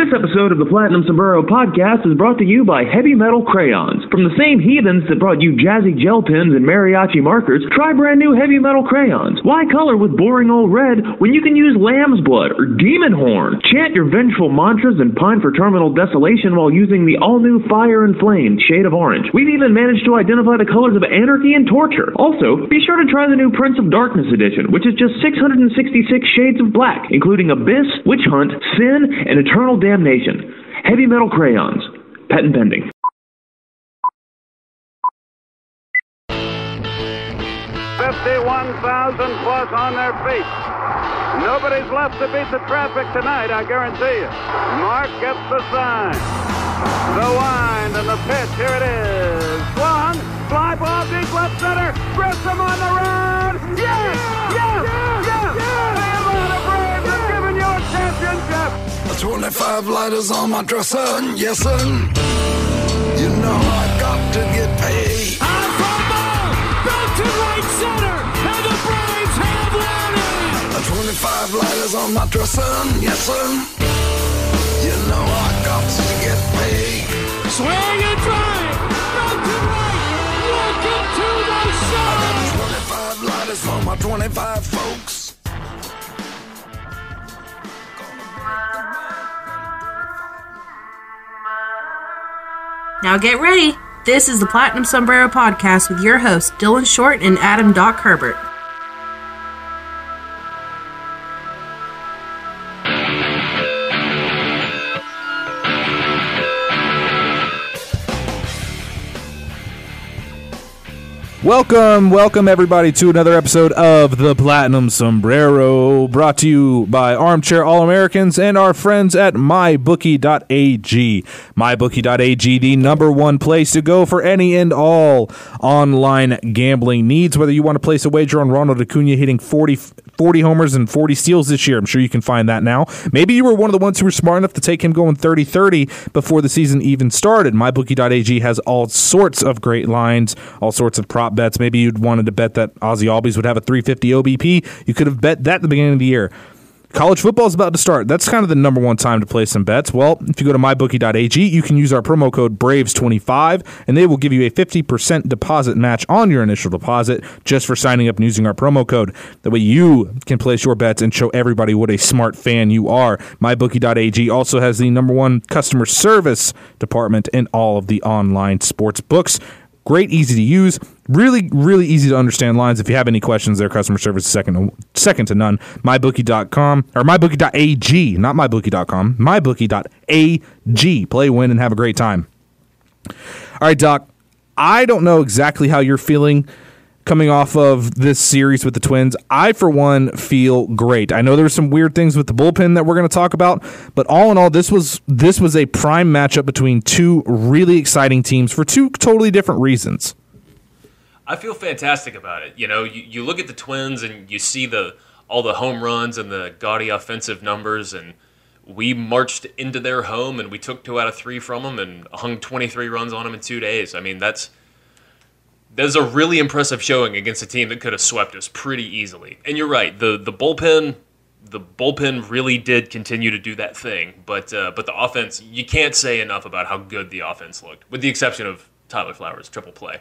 This episode of the Platinum Sombrero Podcast is brought to you by Heavy Metal Crayons. From the same heathens that brought you jazzy gel pens and mariachi markers, try brand new Heavy Metal Crayons. Why color with boring old red when you can use lamb's blood or demon horn? Chant your vengeful mantras and pine for terminal desolation while using the all-new Fire and Flame shade of orange. We've even managed to identify the colors of anarchy and torture. Also, be sure to try the new Prince of Darkness edition, which is just 666 shades of black, including Abyss, Witch Hunt, Sin, and Eternal Damnation. Heavy Metal Crayons. Patent pending. 51,000 plus on their feet. Nobody's left to beat the traffic tonight, I guarantee you. Mark gets the sign. The wind and the pitch. Here it is. Swung. Fly ball deep left center. Grissom on the road. Yes! Yes! Yes! The Atlanta Braves have given you a championship. 25 lighters on my dresser, yes sir. You know I got to get paid. High fly ball, back to right center, and the Braves have won it. 25 lighters on my dresser, yes sir. You know I got to get paid. Swing and drive, back to right, welcome to the show. I got 25 lighters for my 25 folks. Now get ready. This is the Platinum Sombrero Podcast with your hosts, Dylan Short and Adam Doc Herbert. Welcome everybody to another episode of the Platinum Sombrero, brought to you by Armchair All-Americans and our friends at MyBookie.ag. MyBookie.ag, the number one place to go for any and all online gambling needs. Whether you want to place a wager on Ronald Acuna hitting 40 homers and 40 steals this year, I'm sure you can find that now. Maybe you were one of the ones who were smart enough to take him going 30-30 before the season even started. MyBookie.ag has all sorts of great lines, all sorts of prop bets. Maybe you'd wanted to bet that Ozzy Albies would have a 350 OBP. You could have bet that at the beginning of the year. College football is about to start. That's kind of the number one time to place some bets. Well, if you go to mybookie.ag, you can use our promo code BRAVES25, and they will give you a 50% deposit match on your initial deposit just for signing up and using our promo code. That way you can place your bets and show everybody what a smart fan you are. Mybookie.ag also has the number one customer service department in all of the online sports books. Great, easy to use, really, really easy to understand lines. If you have any questions, their customer service is second to none. MyBookie.com, or MyBookie.ag, not MyBookie.com, MyBookie.ag. Play, win, and have a great time. All right, Doc, I don't know exactly how you're feeling coming off of this series with the Twins. I, for one, feel great. I know there's some weird things with the bullpen that we're going to talk about, but all in all, this was a prime matchup between two really exciting teams for two totally different reasons. I feel fantastic about it. You know, you look at the Twins and you see all the home runs and the gaudy offensive numbers, and we marched into their home and we took 2 out of 3 from them and hung 23 runs on them in 2 days. I mean, that's a really impressive showing against a team that could have swept us pretty easily. And you're right, the bullpen really did continue to do that thing, but the offense, you can't say enough about how good the offense looked, with the exception of Tyler Flowers' triple play.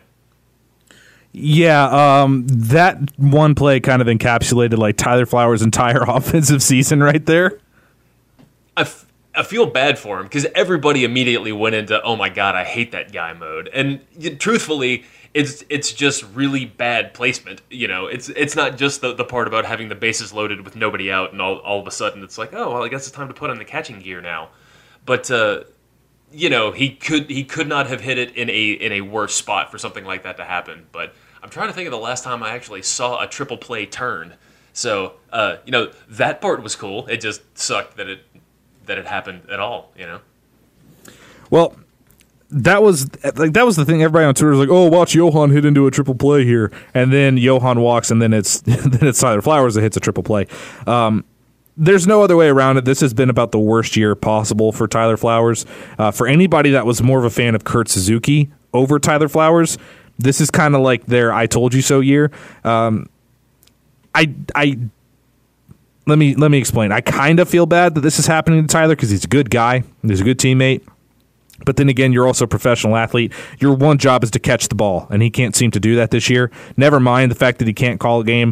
Yeah, that one play kind of encapsulated like Tyler Flowers' entire offensive season right there. I feel bad for him because everybody immediately went into, oh my God, I hate that guy mode. And truthfully, it's just really bad placement. You know, it's not just the part about having the bases loaded with nobody out and all of a sudden it's like, oh, well, I guess it's time to put on the catching gear now. But, you know, he could not have hit it in a worse spot for something like that to happen. But I'm trying to think of the last time I actually saw a triple play turn. So, you know, that part was cool. It just sucked that it happened at all, you know? Well, that was the thing. Everybody on Twitter was like, "Oh, watch Johan hit into a triple play here," and then Johan walks, and then it's Tyler Flowers that hits a triple play. There's no other way around it. This has been about the worst year possible for Tyler Flowers. For anybody that was more of a fan of Kurt Suzuki over Tyler Flowers, this is kind of like their "I told you so" year. let me explain. I kind of feel bad that this is happening to Tyler because he's a good guy. He's a good teammate. But then again, you're also a professional athlete. Your one job is to catch the ball, and he can't seem to do that this year. Never mind the fact that he can't call a game.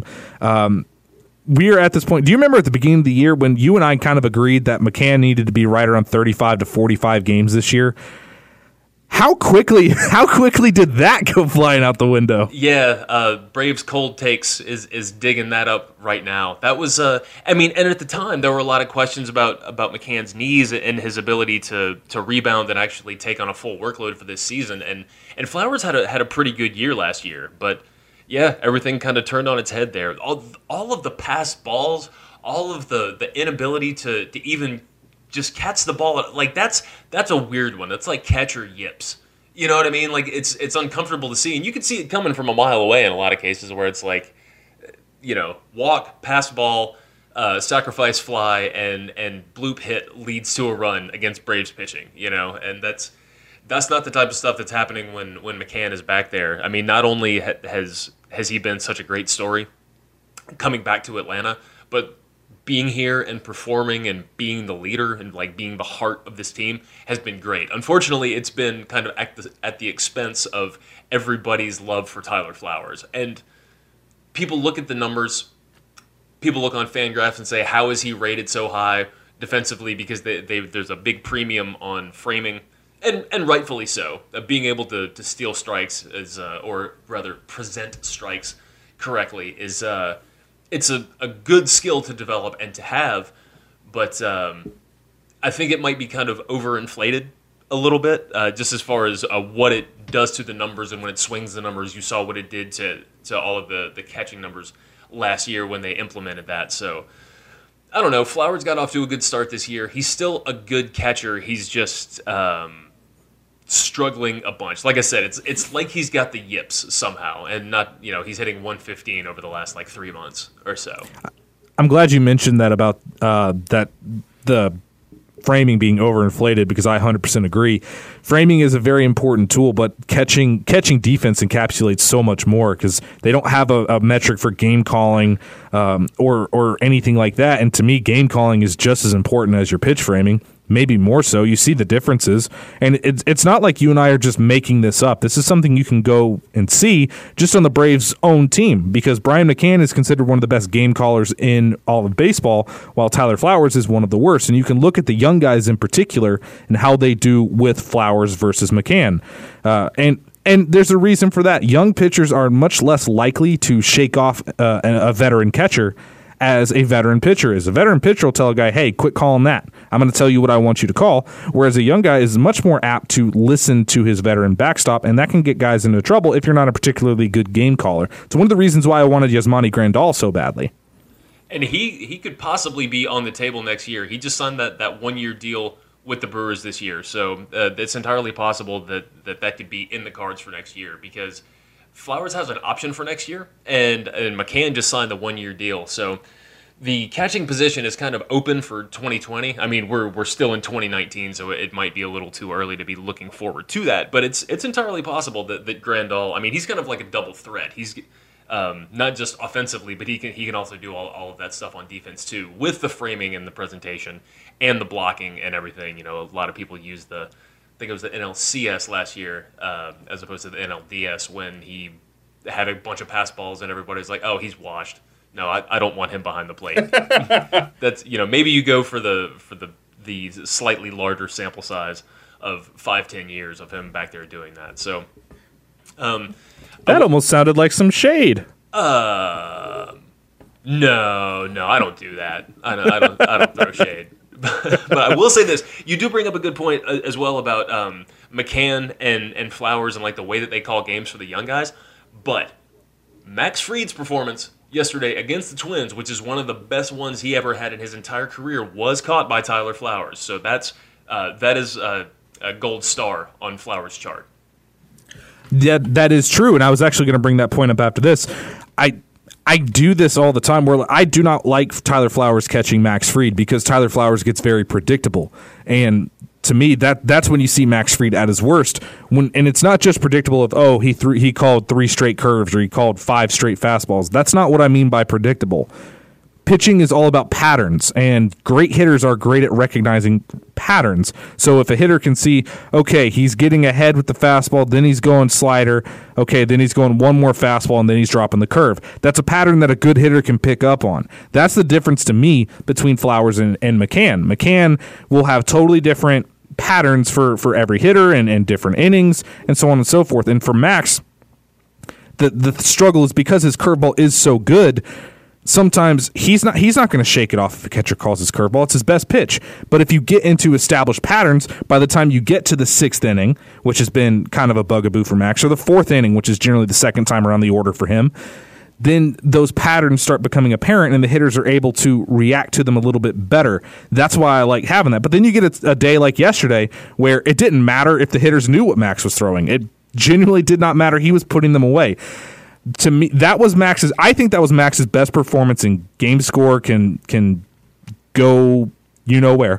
We are at this point. Do you remember at the beginning of the year when you and I kind of agreed that McCann needed to be right around 35 to 45 games this year? How quickly did that go flying out the window? Yeah, Braves Cold Takes is digging that up right now. That was, and at the time there were a lot of questions about McCann's knees and his ability to rebound and actually take on a full workload for this season. And Flowers had a pretty good year last year, but yeah, everything kind of turned on its head there. All of the passed balls, all of the inability to even just catch the ball, like that's a weird one. That's like catcher yips. You know what I mean? Like it's uncomfortable to see, and you can see it coming from a mile away in a lot of cases where it's like, walk, pass ball, sacrifice fly, and bloop hit leads to a run against Braves pitching. And that's not the type of stuff that's happening when McCann is back there. I mean, not only has he been such a great story coming back to Atlanta, but being here and performing and being the leader and like being the heart of this team has been great. Unfortunately, it's been kind of at the expense of everybody's love for Tyler Flowers. And people look at the numbers, people look on FanGraphs and say, how is he rated so high defensively? Because there's a big premium on framing, and rightfully so. Being able to steal strikes is, or rather present strikes correctly is it's a good skill to develop and to have, but I think it might be kind of overinflated a little bit, just as far as what it does to the numbers, and when it swings the numbers. You saw what it did to all of the catching numbers last year when they implemented that. So I don't know. Flowers got off to a good start this year. He's still a good catcher. He's just struggling a bunch. Like I said, it's like he's got the yips somehow, and not, he's hitting 115 over the last 3 months or so. I'm glad you mentioned that about that the framing being overinflated, because I 100% agree. Framing is a very important tool, but catching defense encapsulates so much more, because they don't have a metric for game calling or anything like that. And to me, game calling is just as important as your pitch framing. Maybe more so. You see the differences, and it's not like you and I are just making this up. This is something you can go and see just on the Braves' own team, because Brian McCann is considered one of the best game callers in all of baseball, while Tyler Flowers is one of the worst. And you can look at the young guys in particular and how they do with Flowers versus McCann. And there's a reason for that. Young pitchers are much less likely to shake off a veteran catcher as a veteran pitcher is. A veteran pitcher will tell a guy, hey, quit calling that. I'm going to tell you what I want you to call. Whereas a young guy is much more apt to listen to his veteran backstop, and that can get guys into trouble if you're not a particularly good game caller. It's one of the reasons why I wanted Yasmani Grandal so badly. And he could possibly be on the table next year. He just signed that 1-year deal with the Brewers this year. So it's entirely possible that could be in the cards for next year, because Flowers has an option for next year, and McCann just signed the 1-year deal. So the catching position is kind of open for 2020. I mean, we're still in 2019, so it might be a little too early to be looking forward to that. But it's entirely possible that Grandal, I mean, he's kind of like a double threat. He's not just offensively, but he can also do all of that stuff on defense too, with the framing and the presentation and the blocking and everything. A lot of people use I think it was the NLCS last year, as opposed to the NLDS, when he had a bunch of pass balls and everybody's like, oh, he's washed. No, I don't want him behind the plate. That's, maybe you go for the slightly larger sample size of 5-10 years of him back there doing that. So that almost sounded like some shade. No, I don't do that. I don't throw shade. But I will say this: you do bring up a good point as well about McCann and Flowers and the way that they call games for the young guys. But Max Fried's performance yesterday against the Twins, which is one of the best ones he ever had in his entire career, was caught by Tyler Flowers. So that is a gold star on Flowers' chart. Yeah, that is true, and I was actually going to bring that point up after this. I do this all the time, where I do not like Tyler Flowers catching Max Fried, because Tyler Flowers gets very predictable. And to me, that's when you see Max Fried at his worst. And it's not just predictable of, he called 3 straight curves or he called 5 straight fastballs. That's not what I mean by predictable. pitching is all about patterns, and great hitters are great at recognizing patterns. So if a hitter can see, okay, he's getting ahead with the fastball, then he's going slider, okay, then he's going one more fastball, and then he's dropping the curve. That's a pattern that a good hitter can pick up on. That's the difference to me between Flowers and McCann. McCann will have totally different patterns for every hitter and different innings and so on and so forth. And for Max, the struggle is because his curveball is so good. Sometimes he's not going to shake it off if a catcher calls his curveball. It's his best pitch. But if you get into established patterns, by the time you get to the 6th inning, which has been kind of a bugaboo for Max, or the 4th inning, which is generally the second time around the order for him, then those patterns start becoming apparent and the hitters are able to react to them a little bit better. That's why I like having that. But then you get a day like yesterday where it didn't matter if the hitters knew what Max was throwing. It genuinely did not matter. He was putting them away. To me, I think that was Max's best performance in game score. Can go where.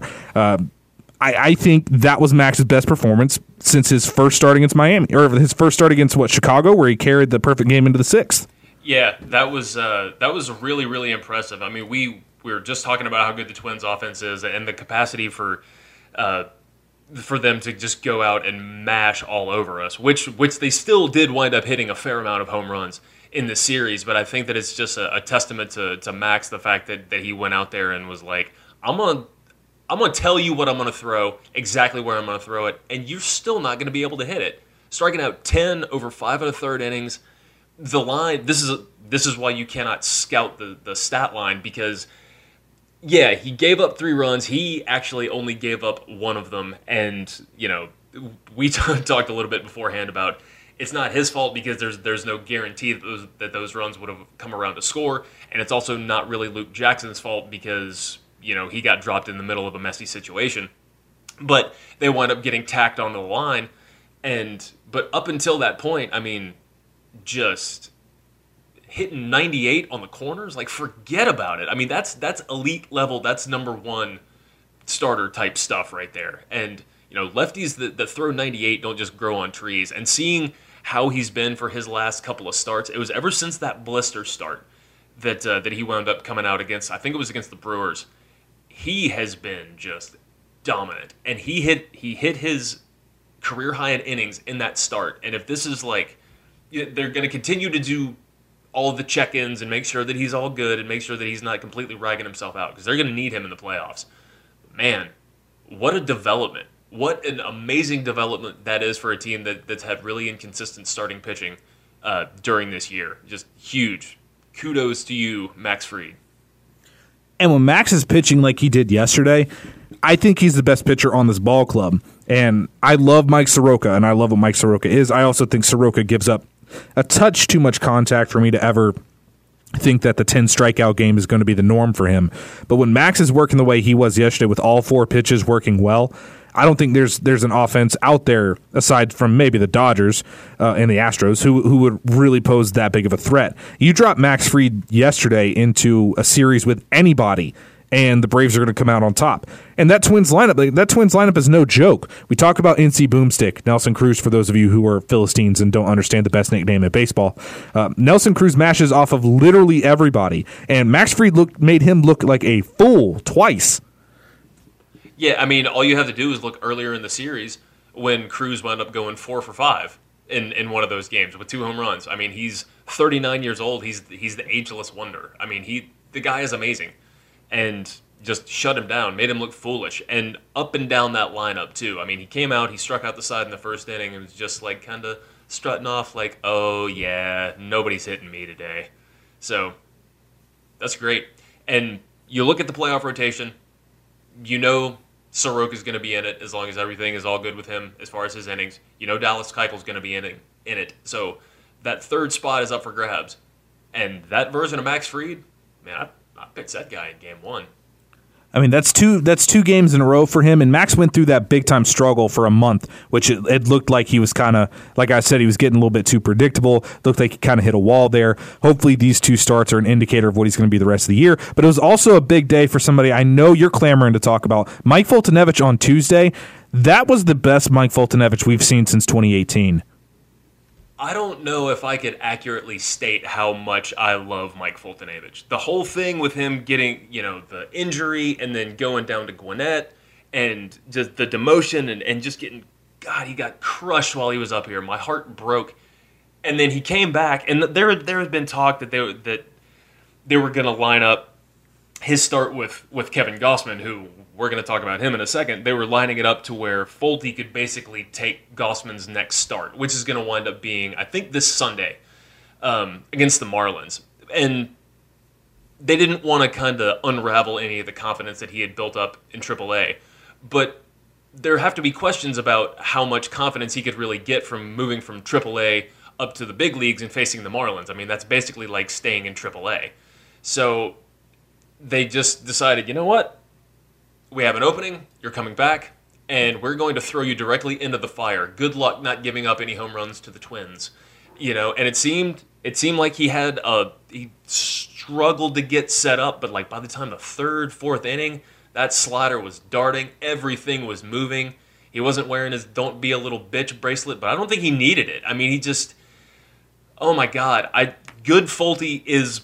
I think that was Max's best performance since his first start against Miami, or his first start against Chicago, where he carried the perfect game into the 6th. Yeah, that was really, really impressive. I mean, we were just talking about how good the Twins' offense is and the capacity for them to just go out and mash all over us, which they still did wind up hitting a fair amount of home runs in the series. But I think that it's just a testament to Max, the fact that he went out there and was like, I'm gonna tell you what I'm gonna throw, exactly where I'm gonna throw it, and you're still not gonna be able to hit it. Striking out 10 over 5 1/3 innings. The line, this is why you cannot scout the stat line, because yeah, he gave up 3 runs. He actually only gave up 1 of them. And, we talked a little bit beforehand about it's not his fault because there's no guarantee that those runs would have come around to score. And it's also not really Luke Jackson's fault because, he got dropped in the middle of a messy situation. But they wound up getting tacked onto the line. But up until that point, I mean, just hitting 98 on the corners, like, forget about it. I mean, that's elite level. That's number 1 starter type stuff right there. And lefties that throw 98 don't just grow on trees. And seeing how he's been for his last couple of starts, it was ever since that blister start that he wound up coming out against. I think it was against the Brewers. He has been just dominant, and he hit his career high in innings in that start. And if this is like, they're going to continue to do all of the check-ins and make sure that he's all good and make sure that he's not completely ragging himself out, because they're going to need him in the playoffs. Man, what a development. What an amazing development that is for a team that's had really inconsistent starting pitching during this year. Just huge. Kudos to you, Max Fried. And when Max is pitching like he did yesterday, I think he's the best pitcher on this ball club. And I love Mike Soroka, and I love what Mike Soroka is. I also think Soroka gives up a touch too much contact for me to ever think that the 10 strikeout game is going to be the norm for him. But when Max is working the way he was yesterday with all 4 pitches working well, I don't think there's an offense out there aside from maybe the Dodgers and the Astros who would really pose that big of a threat. You drop Max Fried yesterday into a series with anybody, and the Braves are going to come out on top. And that Twins lineup is no joke. We talk about NC Boomstick, Nelson Cruz, for those of you who are Philistines and don't understand the best nickname in baseball. Nelson Cruz mashes off of literally everybody, and Max Fried made him look like a fool twice. Yeah, I mean, all you have to do is look earlier in the series when Cruz wound up going 4 for 5 in one of those games with 2 home runs. I mean, he's 39 years old. He's the ageless wonder. I mean, the guy is amazing. And just shut him down, made him look foolish, and up and down that lineup too. I mean, he came out, he struck out the side in the first inning, and was just like kind of strutting off like, oh yeah, nobody's hitting me today. So that's great. And you look at the playoff rotation, Soroka's going to be in it as long as everything is all good with him as far as his innings. Dallas Keuchel's going to be in it. So that 3rd spot is up for grabs. And that version of Max Fried, man, I picked that guy in game 1. I mean, that's two games in a row for him, and Max went through that big-time struggle for a month, which it looked like he was kind of, like I said, he was getting a little bit too predictable. Looked like he kind of hit a wall there. Hopefully these 2 starts are an indicator of what he's going to be the rest of the year. But it was also a big day for somebody I know you're clamoring to talk about. Mike Foltynewicz on Tuesday. That was the best Mike Foltynewicz we've seen since 2018. I don't know if I could accurately state how much I love Mike Foltynewicz. The whole thing with him getting, the injury and then going down to Gwinnett and just the demotion and just getting, God, he got crushed while he was up here. My heart broke. And then he came back, and there has been talk that they were going to line up his start with Kevin Gossman, who we're going to talk about him in a second. They were lining it up to where Folty could basically take Gossman's next start, which is going to wind up being, I think, this Sunday against the Marlins. And they didn't want to kind of unravel any of the confidence that he had built up in AAA. But there have to be questions about how much confidence he could really get from moving from AAA up to the big leagues and facing the Marlins. I mean, that's basically like staying in AAA. So they just decided, you know what? We have an opening, you're coming back, and we're going to throw you directly into the fire. Good luck not giving up any home runs to the Twins. And it seemed like he struggled to get set up, but like by the time the third, fourth inning, that slider was darting, everything was moving. He wasn't wearing his "Don't Be a Little Bitch" bracelet, but I don't think he needed it. I mean, he just, oh my God, good Folty is.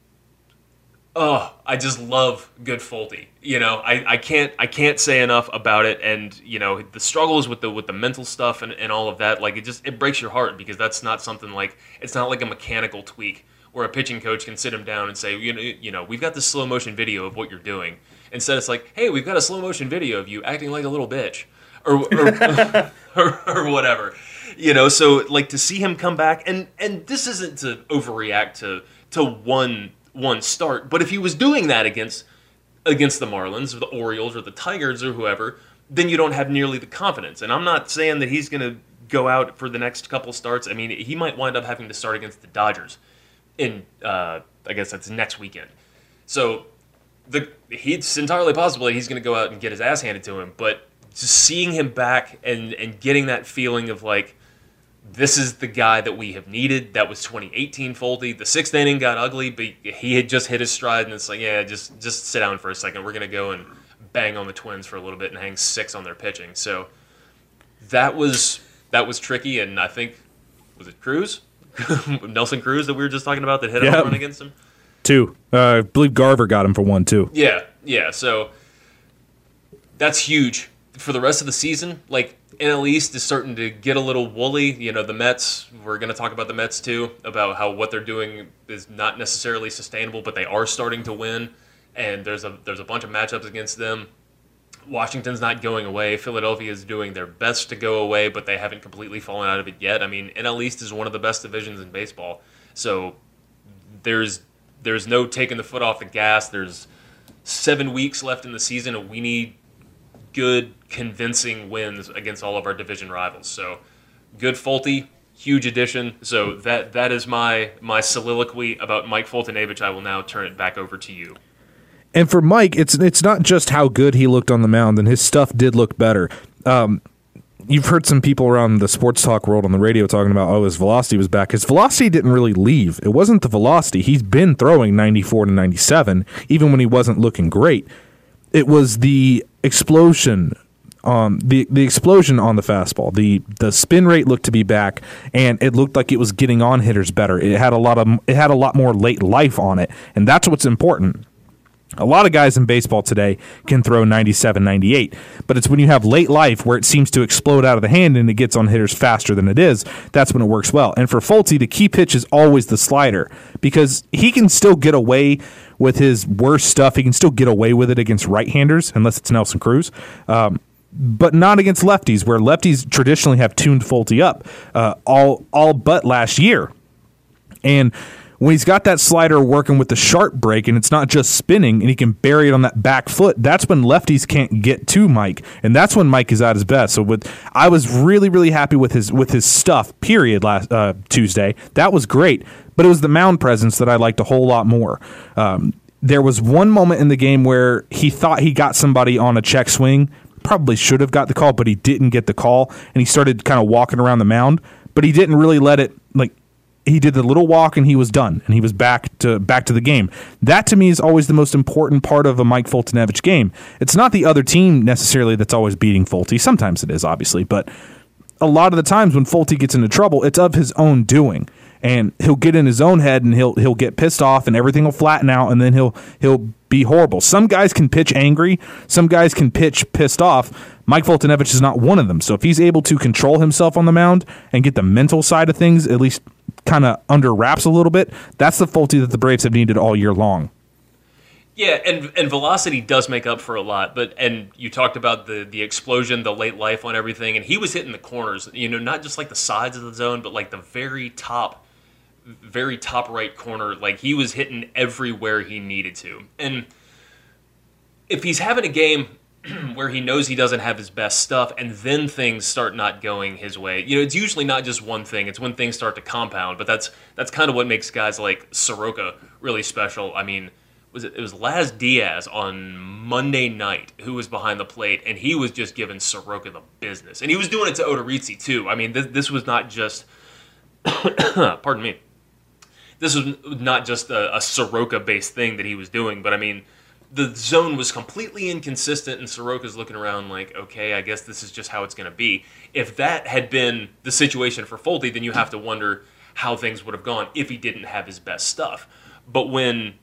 Oh, I just love good Folty. I can't say enough about it. And the struggles with the mental stuff and all of that, like it breaks your heart, because that's not something like, it's not like a mechanical tweak where a pitching coach can sit him down and say, we've got this slow motion video of what you're doing. Instead, it's like, hey, we've got a slow motion video of you acting like a little bitch, or or whatever. So like to see him come back, and this isn't to overreact to one start, but if he was doing that against the Marlins or the Orioles or the Tigers or whoever, then you don't have nearly the confidence. And I'm not saying that he's going to go out for the next couple starts. I mean, he might wind up having to start against the Dodgers in I guess that's next weekend. So it's entirely possible that he's going to go out and get his ass handed to him, but just seeing him back and getting that feeling of like, this is the guy that we have needed. That was 2018 Folty. The sixth inning got ugly, but he had just hit his stride, and it's like, yeah, just sit down for a second. We're going to go and bang on the Twins for a little bit and hang 6 on their pitching. So that was tricky, and I think, was it Cruz? Nelson Cruz that we were just talking about that hit a home run against him? 2. I believe Garver got him for 1, too. Yeah. So that's huge for the rest of the season. Like, NL East is starting to get a little woolly. The Mets, we're going to talk about the Mets too, about how what they're doing is not necessarily sustainable, but they are starting to win, and there's a bunch of matchups against them. Washington's not going away. Philadelphia is doing their best to go away, but they haven't completely fallen out of it yet. I mean, NL East is one of the best divisions in baseball, so there's no taking the foot off the gas. There's 7 weeks left in the season, and we need good, convincing wins against all of our division rivals. So, good Folty, huge addition. So that is my soliloquy about Mike Foltynewicz. I will now turn it back over to you. And for Mike, it's not just how good he looked on the mound, and his stuff did look better. You've heard some people around the sports talk world on the radio talking about, his velocity was back. His velocity didn't really leave. It wasn't the velocity. He's been throwing 94 to 97, even when he wasn't looking great. It was the explosion, the explosion on the fastball. The spin rate looked to be back, and it looked like it was getting on hitters better. It had a lot more late life on it, and that's what's important. A lot of guys in baseball today can throw 97, 98, but it's when you have late life where it seems to explode out of the hand and it gets on hitters faster than it is, that's when it works well. And for Folty, the key pitch is always the slider, because he can still get away with his worst stuff. He can still get away with it against right-handers, unless it's Nelson Cruz, but not against lefties, where lefties traditionally have tuned Folty up all but last year. And when he's got that slider working with the sharp break and it's not just spinning and he can bury it on that back foot, that's when lefties can't get to Mike, and that's when Mike is at his best. So I was really, really happy with his stuff, period, last Tuesday. That was great, but it was the mound presence that I liked a whole lot more. There was one moment in the game where he thought he got somebody on a check swing, probably should have got the call, but he didn't get the call, and he started kind of walking around the mound, but he didn't really let it, like, he did the little walk and he was done, and he was back to the game. That to me is always the most important part of a Mike Foltynewicz game. It's not the other team necessarily that's always beating Folty. Sometimes it is, obviously, but a lot of the times when Folty gets into trouble, it's of his own doing. And he'll get in his own head and he'll get pissed off and everything will flatten out and then he'll be horrible. Some guys can pitch angry. Some guys can pitch pissed off. Mike Foltynewicz is not one of them. So if he's able to control himself on the mound and get the mental side of things at least kind of under wraps a little bit, that's the Folty that the Braves have needed all year long. Yeah, and velocity does make up for a lot, and you talked about the explosion, the late life on everything, and he was hitting the corners, not just like the sides of the zone, but like the very top right corner. Like he was hitting everywhere he needed to. And if he's having a game where he knows he doesn't have his best stuff and then things start not going his way, it's usually not just one thing. It's when things start to compound, but that's kind of what makes guys like Soroka really special. I mean, it was Laz Diaz on Monday night who was behind the plate, and he was just giving Soroka the business. And he was doing it to Odorizzi, too. I mean, this was not just pardon me. This was not just a Soroka-based thing that he was doing, but I mean, the zone was completely inconsistent, and Soroka's looking around like, okay, I guess this is just how it's going to be. If that had been the situation for Folty, then you have to wonder how things would have gone if he didn't have his best stuff. But when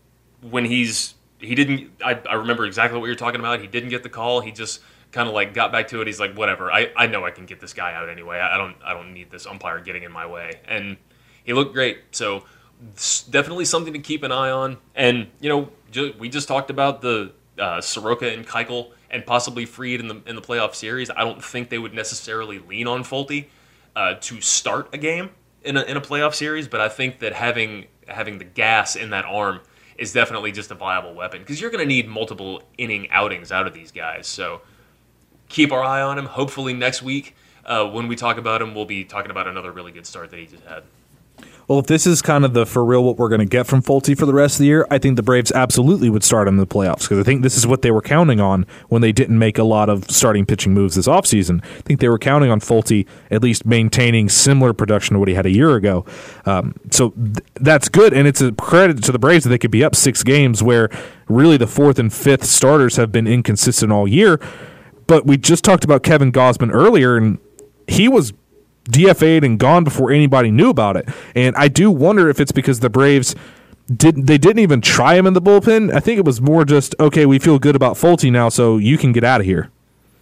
he didn't, I remember exactly what you're talking about. He didn't get the call. He just kind of like got back to it. He's like, whatever. I know I can get this guy out anyway. I don't need this umpire getting in my way. And he looked great. So it's definitely something to keep an eye on. And we just talked about the Soroka and Keuchel and possibly Fried in the playoff series. I don't think they would necessarily lean on Folty to start a game in a playoff series, but I think that having the gas in that arm is definitely just a viable weapon because you're going to need multiple inning outings out of these guys. So keep our eye on him. Hopefully next week when we talk about him, we'll be talking about another really good start that he just had. Well, if this is kind of the for real what we're going to get from Folty for the rest of the year, I think the Braves absolutely would start him in the playoffs because I think this is what they were counting on when they didn't make a lot of starting pitching moves this offseason. I think they were counting on Folty at least maintaining similar production to what he had a year ago. So that's good, and it's a credit to the Braves that they could be up 6 games where really the 4th and 5th starters have been inconsistent all year. But we just talked about Kevin Gausman earlier, and he was DFA'd and gone before anybody knew about it. And I do wonder if it's because the Braves didn't even try him in the bullpen. I think it was more just, okay, we feel good about Folty now, so you can get out of here.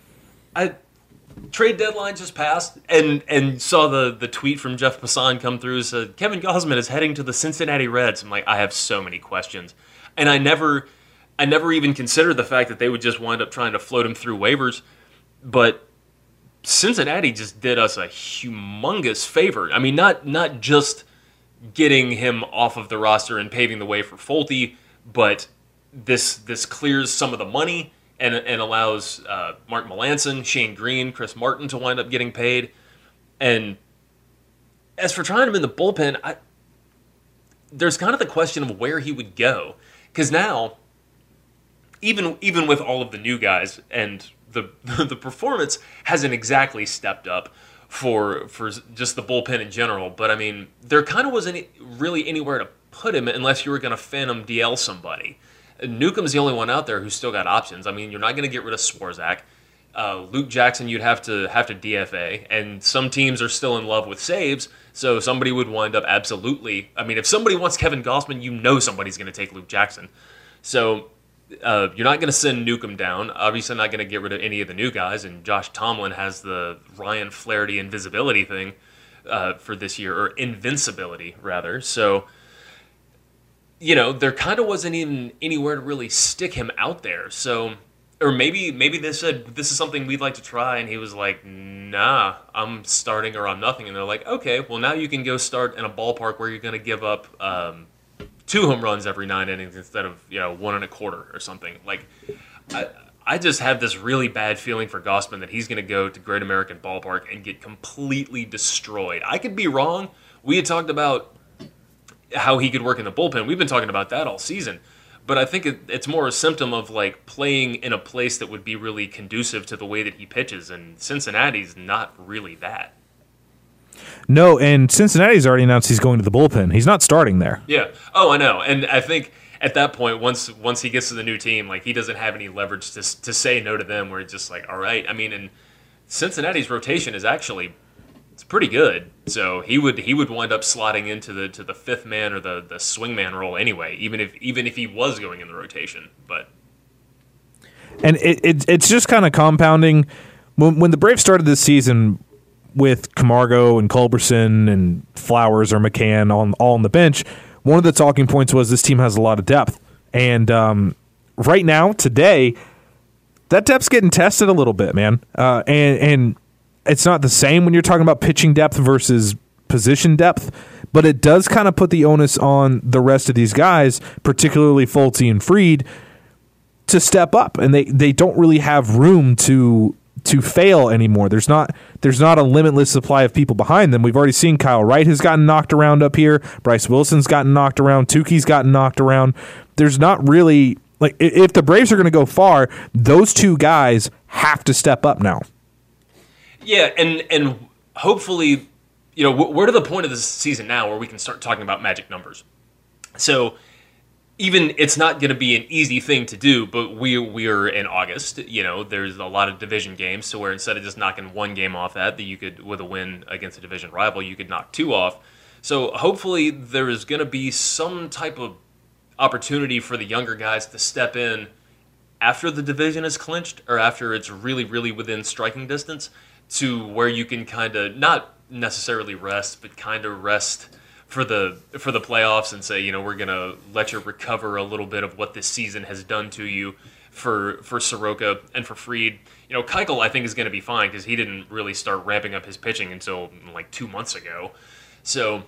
Trade deadline just passed, and saw the tweet from Jeff Passan come through. Said Kevin Gausman is heading to the Cincinnati Reds. I'm like, I have so many questions, and I never even considered the fact that they would just wind up trying to float him through waivers, but Cincinnati just did us a humongous favor. I mean, not just getting him off of the roster and paving the way for Folty, but this clears some of the money and allows Mark Melancon, Shane Green, Chris Martin to wind up getting paid. And as for trying him in the bullpen, there's kind of the question of where he would go. Because now, even with all of the new guys and the performance hasn't exactly stepped up for just the bullpen in general, but I mean, there kind of wasn't really anywhere to put him unless you were going to Phantom DL somebody. Newcomb's the only one out there who's still got options. I mean, you're not going to get rid of Swarzak. Luke Jackson, you'd have to DFA, and some teams are still in love with saves, so somebody would wind up absolutely. I mean, if somebody wants Kevin Gausman, somebody's going to take Luke Jackson. So you're not going to send Newcomb down. Obviously not going to get rid of any of the new guys, and Josh Tomlin has the Ryan Flaherty invisibility thing for this year, or invincibility, rather. So, there kind of wasn't even anywhere to really stick him out there. So, or maybe they said, this is something we'd like to try, and he was like, nah, I'm starting or I'm nothing. And they're like, okay, well, now you can go start in a ballpark where you're going to give up 2 home runs every 9 innings instead of 1 1/4 or something. Like, I just have this really bad feeling for Gausman that he's going to go to Great American Ballpark and get completely destroyed. I could be wrong. We had talked about how he could work in the bullpen. We've been talking about that all season. But I think it's more a symptom of like playing in a place that would be really conducive to the way that he pitches, and Cincinnati's not really that. No, and Cincinnati's already announced he's going to the bullpen. He's not starting there. Yeah. Oh, I know. And I think at that point, once he gets to the new team, like, he doesn't have any leverage to say no to them, where it's just like, all right. I mean, and Cincinnati's rotation is actually it's pretty good. So he would wind up slotting into the fifth man or the swing man role anyway, even if he was going in the rotation. But and it's just kind of compounding. When the Braves started this season with Camargo and Culberson and Flowers or McCann all on the bench, one of the talking points was this team has a lot of depth. And right now, today, that depth's getting tested a little bit, man. And it's not the same when you're talking about pitching depth versus position depth, but it does kind of put the onus on the rest of these guys, particularly Folty and Fried, to step up. And they don't really have room to fail anymore. There's not a limitless supply of people behind them. We've already seen Kyle Wright has gotten knocked around up here. Bryce Wilson's gotten knocked around. Tukey's gotten knocked around. There's not really, like, if the Braves are going to go far, those two guys have to step up now. Yeah, and hopefully, we're to the point of this season now where we can start talking about magic numbers. So even it's not going to be an easy thing to do, but we are in August. There's a lot of division games, so where instead of just knocking one game off that you could, with a win against a division rival, you could knock two off. So hopefully there is going to be some type of opportunity for the younger guys to step in after the division is clinched or after it's really, really within striking distance, to where you can kind of not necessarily rest, but kind of rest for the playoffs and say, we're going to let you recover a little bit of what this season has done to you for Soroka and for Fried. Keuchel, I think, is going to be fine because he didn't really start ramping up his pitching until like 2 months ago. So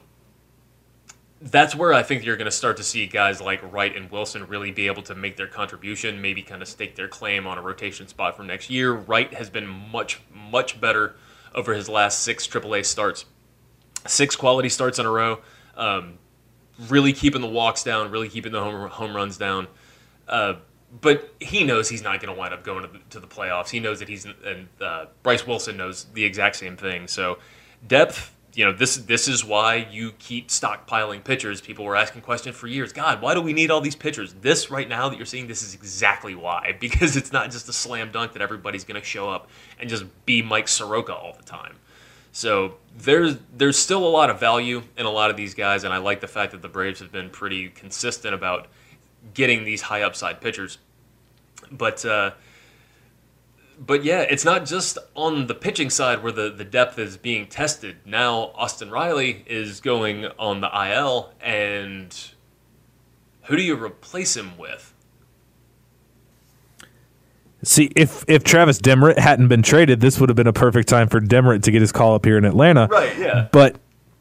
that's where I think you're going to start to see guys like Wright and Wilson really be able to make their contribution, maybe kind of stake their claim on a rotation spot for next year. Wright has been much, much better over his last 6 AAA starts. 6 quality starts in a row, really keeping the walks down, really keeping the home runs down. But he knows he's not going to wind up going to the playoffs. He knows that and Bryce Wilson knows the exact same thing. So depth, this is why you keep stockpiling pitchers. People were asking questions for years. God, why do we need all these pitchers? This right now that you're seeing, this is exactly why. Because it's not just a slam dunk that everybody's going to show up and just be Mike Soroka all the time. So there's still a lot of value in a lot of these guys, and I like the fact that the Braves have been pretty consistent about getting these high upside pitchers. But yeah, it's not just on the pitching side where the depth is being tested. Now Austin Riley is going on the IL, and who do you replace him with? See, if Travis Demeritte hadn't been traded, this would have been a perfect time for Demeritte to get his call up here in Atlanta. Right, yeah. But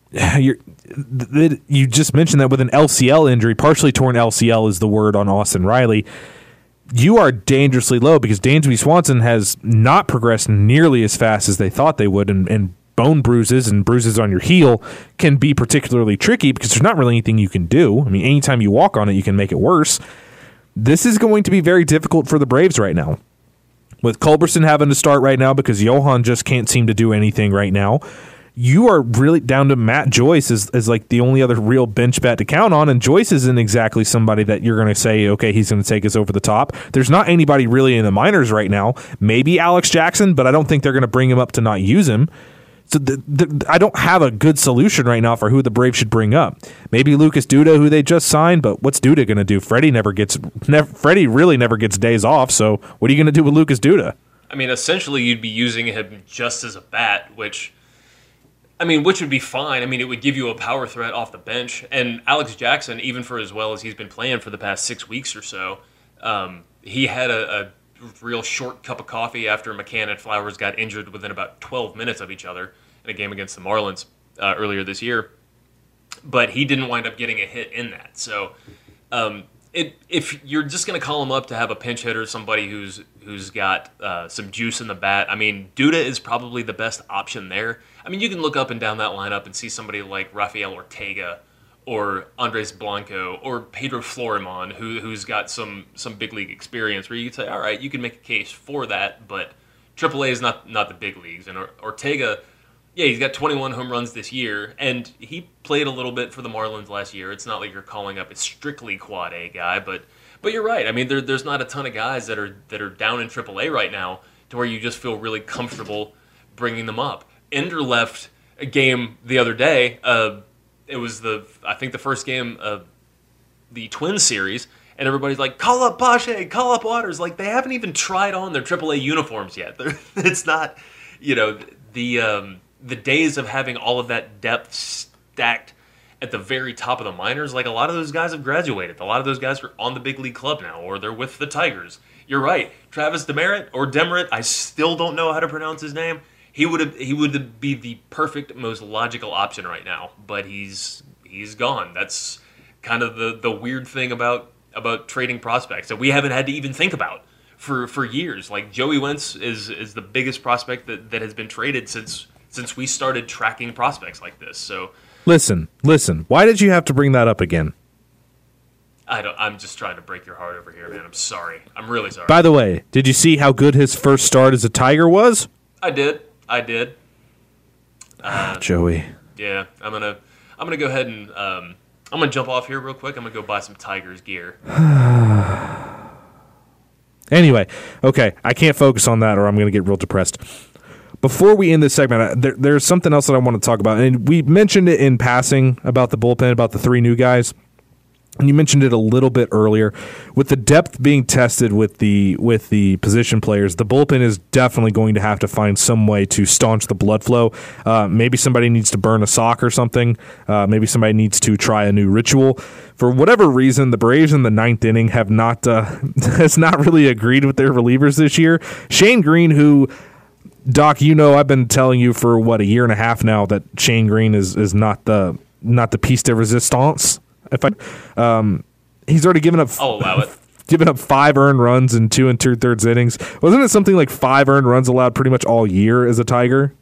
you just mentioned that with an LCL injury, partially torn LCL is the word on Austin Riley, you are dangerously low because Dansby Swanson has not progressed nearly as fast as they thought they would, and bone bruises and bruises on your heel can be particularly tricky because there's not really anything you can do. I mean, anytime you walk on it, you can make it worse. This is going to be very difficult for the Braves right now. With Culberson having to start right now because Johan just can't seem to do anything right now, you are really down to Matt Joyce as like the only other real bench bat to count on, and Joyce isn't exactly somebody that you're going to say, okay, he's going to take us over the top. There's not anybody really in the minors right now. Maybe Alex Jackson, but I don't think they're going to bring him up to not use him. So I don't have a good solution right now for who the Braves should bring up. Maybe Lucas Duda, who they just signed, but what's Duda going to do? Freddie really never gets days off, so what are you going to do with Lucas Duda? I mean, essentially you'd be using him just as a bat, which would be fine. I mean, it would give you a power threat off the bench. And Alex Jackson, even for as well as he's been playing for the past 6 weeks or so, he had a real short cup of coffee after McCann and Flowers got injured within about 12 minutes of each other in a game against the Marlins earlier this year. But he didn't wind up getting a hit in that. So if you're just going to call him up to have a pinch hitter, somebody who's got some juice in the bat, I mean, Duda is probably the best option there. I mean, you can look up and down that lineup and see somebody like Rafael Ortega or Andres Blanco or Pedro Florimon, who's got some big league experience, where you could say, all right, you can make a case for that, but AAA is not the big leagues. And Ortega, yeah, he's got 21 home runs this year, and he played a little bit for the Marlins last year. It's not like you're calling up a strictly quad A guy, but you're right. I mean, there's not a ton of guys that are down in AAA right now to where you just feel really comfortable bringing them up. Ender left a game the other day. It was I think the first game of the Twins series, and everybody's like, call up Pache, call up Waters. Like, they haven't even tried on their AAA uniforms yet. It's not, the days of having all of that depth stacked at the very top of the minors, like, a lot of those guys have graduated. A lot of those guys are on the big league club now, or they're with the Tigers. You're right. Travis Demeritte, I still don't know how to pronounce his name. He would be the perfect, most logical option right now, but he's gone. That's kind of the weird thing about trading prospects that we haven't had to even think about for years. Like, Joey Wentz is the biggest prospect that has been traded since we started tracking prospects like this. So listen. Why did you have to bring that up again? I'm just trying to break your heart over here, man. I'm sorry. I'm really sorry. By the way, did you see how good his first start as a Tiger was? I did. Joey. Yeah, I'm gonna go ahead and I'm gonna jump off here real quick. I'm gonna go buy some Tigers gear. Anyway, okay, I can't focus on that or I'm gonna get real depressed. Before we end this segment, there's something else that I want to talk about, and we mentioned it in passing about the bullpen, about the 3 new guys. And you mentioned it a little bit earlier. With the depth being tested with the position players, the bullpen is definitely going to have to find some way to staunch the blood flow. Maybe somebody needs to burn a sock or something. Maybe somebody needs to try a new ritual. For whatever reason, the Braves in the 9th inning have not has not really agreed with their relievers this year. Shane Green, who, Doc, I've been telling you for a year and a half now that Shane Green is not the piece de resistance. He's already given up. I'll allow it. Given up 5 earned runs in 2 2/3 innings. Wasn't it something like 5 earned runs allowed pretty much all year as a Tiger?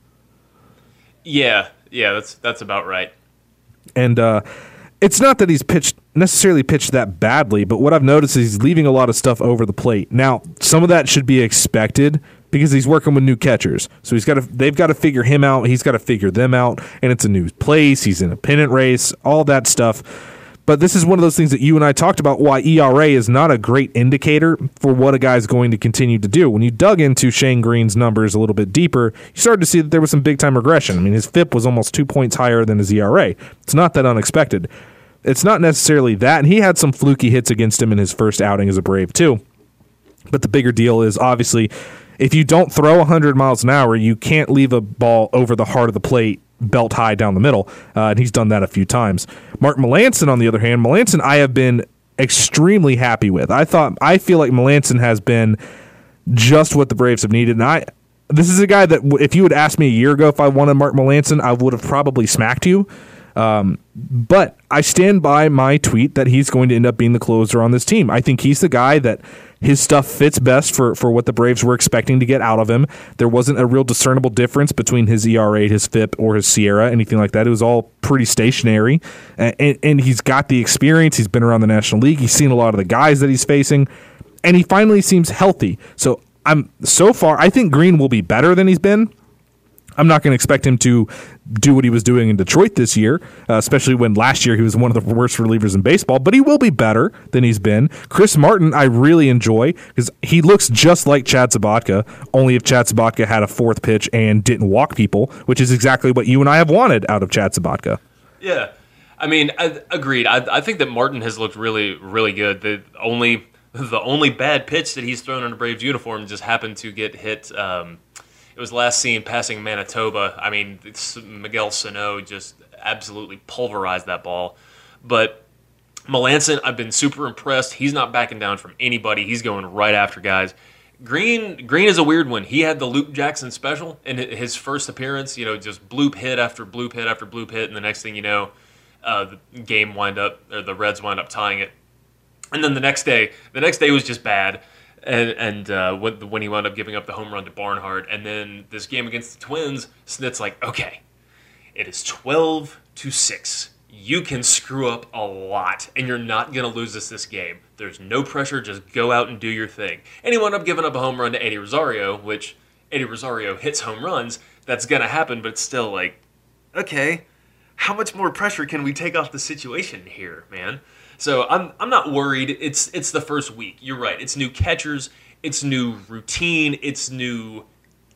Yeah, that's about right. And it's not that he's necessarily pitched that badly, but what I've noticed is he's leaving a lot of stuff over the plate. Now, some of that should be expected because he's working with new catchers. So they've got to figure him out. He's got to figure them out, and it's a new place. He's in a pennant race, all that stuff. But this is one of those things that you and I talked about, why ERA is not a great indicator for what a guy's going to continue to do. When you dug into Shane Green's numbers a little bit deeper, you started to see that there was some big-time regression. I mean, his FIP was almost 2 points higher than his ERA. It's not that unexpected. It's not necessarily that, and he had some fluky hits against him in his first outing as a Brave, too. But the bigger deal is, obviously, if you don't throw 100 miles an hour, you can't leave a ball over the heart of the plate belt high down the middle, and he's done that a few times. Mark Melancon, on the other hand, I have been extremely happy with. I feel like Melancon has been just what the Braves have needed, and this is a guy that if you had asked me a year ago if I wanted Mark Melancon, I would have probably smacked you. But I stand by my tweet that he's going to end up being the closer on this team. I think he's the guy that his stuff fits best for what the Braves were expecting to get out of him. There wasn't a real discernible difference between his ERA, his FIP, or his SIERA, anything like that. It was all pretty stationary. And he's got the experience. He's been around the National League. He's seen a lot of the guys that he's facing. And he finally seems healthy. So I think Green will be better than he's been. I'm not going to expect him to do what he was doing in Detroit this year, especially when last year he was one of the worst relievers in baseball, but he will be better than he's been. Chris Martin, I really enjoy because he looks just like Chad Sobotka, only if Chad Sobotka had a 4th pitch and didn't walk people, which is exactly what you and I have wanted out of Chad Sobotka. Yeah. I mean, agreed. I think that Martin has looked really, really good. The only bad pitch that he's thrown in a Braves uniform just happened to get hit. It was last seen passing Manitoba. I mean, Miguel Sano just absolutely pulverized that ball. But Melancon, I've been super impressed. He's not backing down from anybody. He's going right after guys. Green is a weird one. He had the Luke Jackson special in his first appearance. Just bloop hit after bloop hit after bloop hit, and the next thing you know, the the Reds wind up tying it. And then the next day was just bad. And when he wound up giving up the home run to Barnhart, and then this game against the Twins, Snit's like, okay, it is 12-6. You can screw up a lot, and you're not going to lose this game. There's no pressure. Just go out and do your thing. And he wound up giving up a home run to Eddie Rosario, which Eddie Rosario hits home runs. That's going to happen, but it's still like, okay, how much more pressure can we take off the situation here, man? So I'm not worried. It's the first week. You're right. It's new catchers. It's new routine. It's new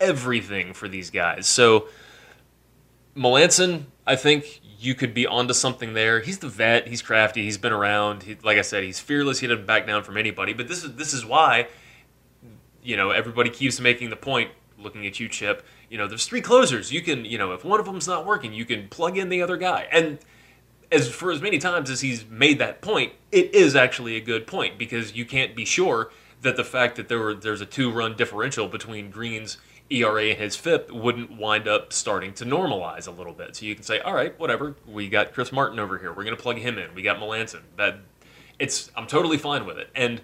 everything for these guys. So Melancon, I think you could be onto something there. He's the vet. He's crafty. He's been around. Like I said, he's fearless. He doesn't back down from anybody. But this is why, everybody keeps making the point, looking at you, Chip, there's 3 closers. You can, if one of them's not working, you can plug in the other guy. And for as many times as he's made that point, it is actually a good point, because you can't be sure that the fact that there's a 2-run differential between Green's ERA and his FIP wouldn't wind up starting to normalize a little bit. So you can say, all right, whatever, we got Chris Martin over here. We're going to plug him in. We got Melancon. I'm totally fine with it. And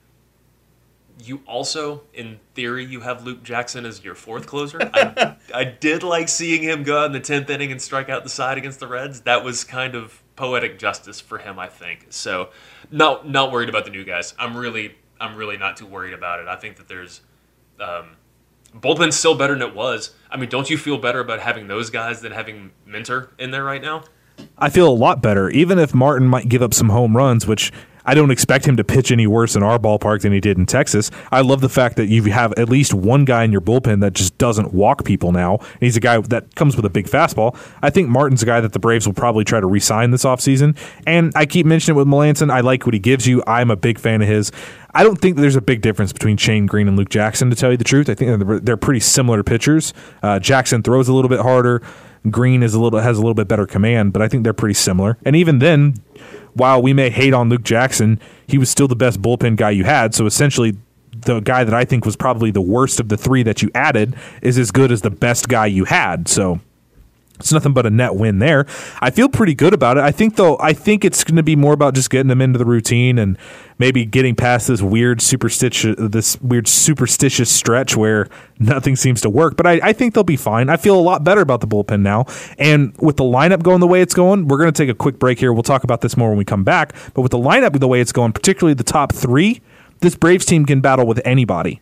you also, in theory, you have Luke Jackson as your 4th closer. I did like seeing him go out in the 10th inning and strike out the side against the Reds. That was kind of poetic justice for him, I think. So not worried about the new guys. I'm really not too worried about it. I think that there's bullpen's still better than it was. I mean, don't you feel better about having those guys than having Minter in there right now? I feel a lot better, even if Martin might give up some home runs, which I don't expect him to pitch any worse in our ballpark than he did in Texas. I love the fact that you have at least one guy in your bullpen that just doesn't walk people now. And he's a guy that comes with a big fastball. I think Martin's a guy that the Braves will probably try to re-sign this offseason. And I keep mentioning it with Melancon. I like what he gives you. I'm a big fan of his. I don't think there's a big difference between Shane Green and Luke Jackson, to tell you the truth. I think they're pretty similar pitchers. Jackson throws a little bit harder. Green has a little bit better command, but I think they're pretty similar. And even then, while we may hate on Luke Jackson, he was still the best bullpen guy you had. So essentially, the guy that I think was probably the worst of the 3 that you added is as good as the best guy you had. So it's nothing but a net win there. I feel pretty good about it. I think it's going to be more about just getting them into the routine and maybe getting past this weird superstitious stretch where nothing seems to work. But I think they'll be fine. I feel a lot better about the bullpen now. And with the lineup going the way it's going, we're going to take a quick break here. We'll talk about this more when we come back. But with the lineup the way it's going, particularly the top 3, this Braves team can battle with anybody.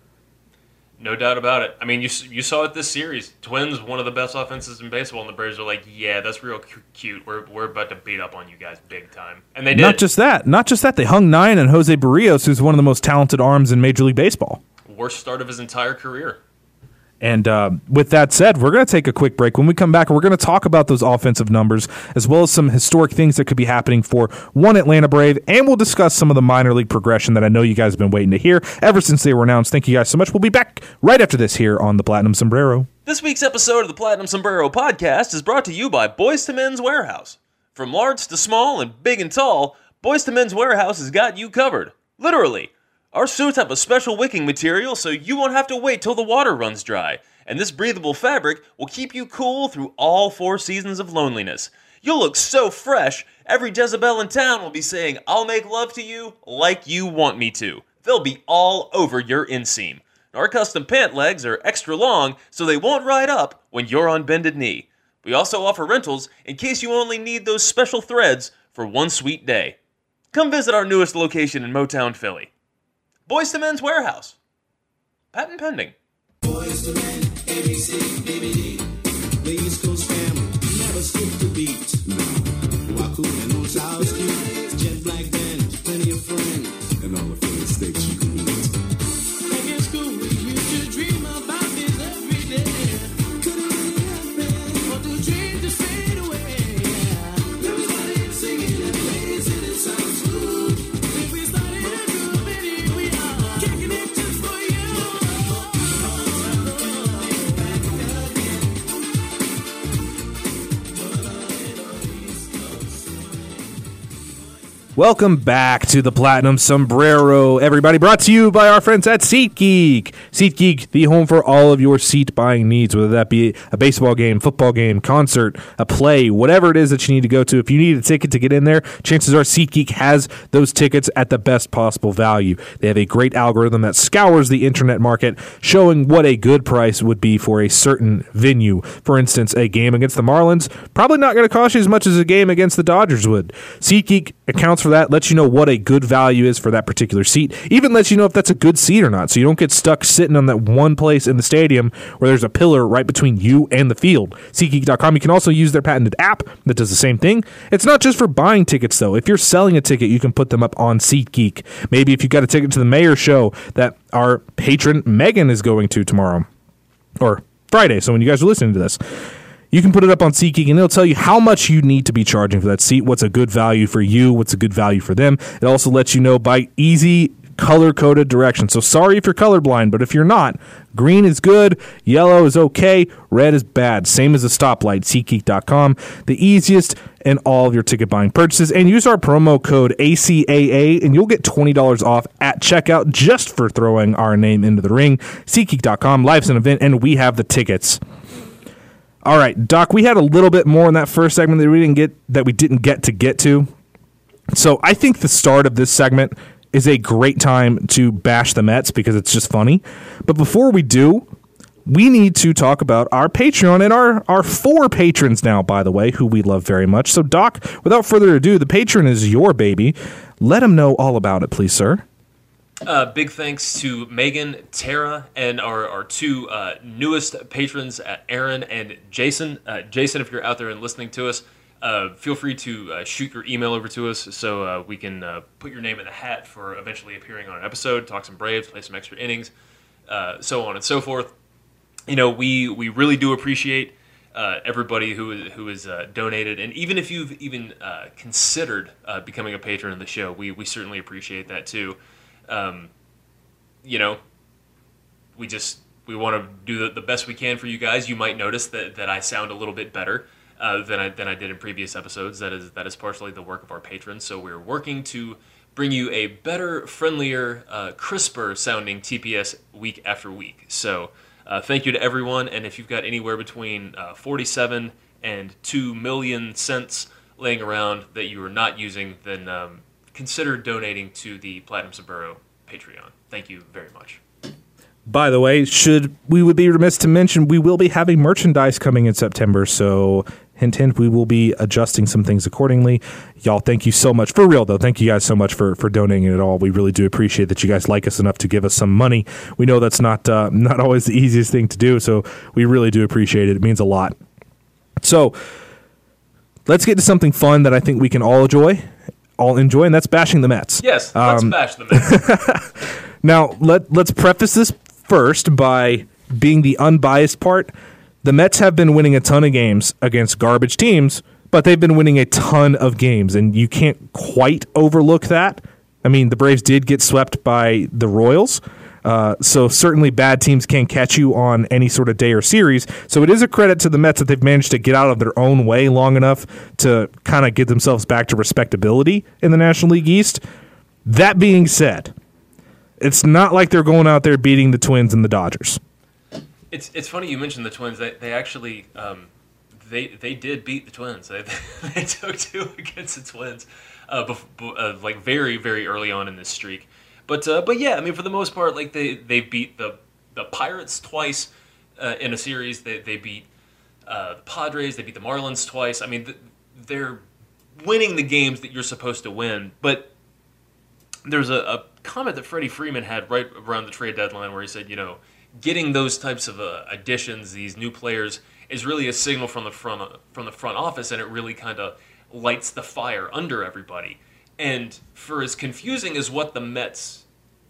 No doubt about it. I mean, you saw it this series. Twins, one of the best offenses in baseball, and the Braves are like, yeah, that's real cute. We're about to beat up on you guys big time. And they did. Not just that. They hung 9 on Jose Barrios, who's one of the most talented arms in Major League Baseball. Worst start of his entire career. And with that said, we're going to take a quick break. When we come back, we're going to talk about those offensive numbers as well as some historic things that could be happening for one Atlanta Brave, and we'll discuss some of the minor league progression that I know you guys have been waiting to hear ever since they were announced. Thank you guys so much. We'll be back right after this here on the Platinum Sombrero. This week's episode of the Platinum Sombrero podcast is brought to you by Boys to Men's Warehouse. From large to small and big and tall, Boys to Men's Warehouse has got you covered. Literally. Our suits have a special wicking material so you won't have to wait till the water runs dry. And this breathable fabric will keep you cool through all 4 seasons of loneliness. You'll look so fresh, every Jezebel in town will be saying, I'll make love to you like you want me to. They'll be all over your inseam. Our custom pant legs are extra long so they won't ride up when you're on bended knee. We also offer rentals in case you only need those special threads for one sweet day. Come visit our newest location in Motown, Philly. Boys to Men's Warehouse. Patent pending. Boys to Men, ABC, DVD. The East Coast family never skip the beat. No. Wacoo and on South Street. Jet black band, plenty of friends. And all the Philly steaks you can eat. Back in school, we used to dream about this every day. Couldn't really happen, but the dream just fade away. Everybody singing and playing, and it sounds good. If we started a group, and here we are, kicking it just for you. Welcome back to the Platinum Sombrero, everybody. Brought to you by our friends at SeatGeek. SeatGeek, the home for all of your seat buying needs, whether that be a baseball game, football game, concert, a play, whatever it is that you need to go to. If you need a ticket to get in there, chances are SeatGeek has those tickets at the best possible value. They have a great algorithm that scours the internet market, showing what a good price would be for a certain venue. For instance, a game against the Marlins, probably not going to cost you as much as a game against the Dodgers would. SeatGeek accounts for that, lets you know what a good value is for that particular seat, even lets you know if that's a good seat or not, so you don't get stuck sitting on that one place in the stadium where there's a pillar right between you and the field. SeatGeek.com. You can also use their patented app that does the same thing. It's not just for buying tickets, though. If you're selling a ticket, you can put them up on SeatGeek. Maybe if you got a ticket to the mayor's show that our patron Megan is going to tomorrow, or Friday. So when you guys are listening to this, you can put it up on SeatGeek, and it'll tell you how much you need to be charging for that seat, what's a good value for you, what's a good value for them. It also lets you know by easy color-coded directions. So sorry if you're colorblind, but if you're not, green is good, yellow is okay, red is bad. Same as a stoplight, SeatGeek.com. The easiest in all of your ticket buying purchases. And use our promo code ACAA, and you'll get $20 off at checkout just for throwing our name into the ring. SeatGeek.com, life's an event, and we have the tickets. All right, Doc, we had a little bit more in that first segment that we didn't get to. So I think the start of this segment is a great time to bash the Mets because it's just funny. But before we do, we need to talk about our Patreon and our 4 patrons now, by the way, who we love very much. So, Doc, without further ado, the patron is your baby. Let them know all about it, please, sir. Big thanks to Megan, Tara, and our 2 newest patrons, Aaron and Jason. Jason, if you're out there and listening to us, feel free to shoot your email over to us so we can put your name in the hat for eventually appearing on an episode, talk some Braves, play some extra innings, so on and so forth. You know, we really do appreciate everybody who has donated, and even if you've even considered becoming a patron of the show, we certainly appreciate that too. You know, we want to do the best we can for you guys. You might notice that I sound a little bit better than I did in previous episodes. That is partially the work of our patrons. So we're working to bring you a better, friendlier, crisper sounding TPS week after week. So thank you to everyone. And if you've got anywhere between 47 and 2 million cents laying around that you are not using, then consider donating to the Platinum Sombrero Patreon. Thank you very much. By the way, we would be remiss to mention we will be having merchandise coming in September, so hint, hint, we will be adjusting some things accordingly. Y'all, thank you so much. For real, though, thank you guys so much for donating it all. We really do appreciate that you guys like us enough to give us some money. We know that's not always the easiest thing to do, so we really do appreciate it. It means a lot. So let's get to something fun that I think we can all enjoy, and that's bashing the Mets. Yes, let's bash the Mets. Now, let's preface this first by being the unbiased part. The Mets have been winning a ton of games against garbage teams, but they've been winning a ton of games, and you can't quite overlook that. I mean, the Braves did get swept by the Royals, so certainly bad teams can't catch you on any sort of day or series. So it is a credit to the Mets that they've managed to get out of their own way long enough to kind of get themselves back to respectability in the National League East. That being said, it's not like they're going out there beating the Twins and the Dodgers. It's funny you mentioned the Twins. They actually they did beat the Twins. They took 2 against the Twins, like very, very early on in this streak. But yeah, I mean, for the most part, like they beat the Pirates twice in a series. They beat the Padres. They beat the Marlins twice. I mean, they're winning the games that you're supposed to win. But there's a comment that Freddie Freeman had right around the trade deadline where he said, you know, getting those types of additions, these new players, is really a signal from the front office, and it really kind of lights the fire under everybody. And for as confusing as what the Mets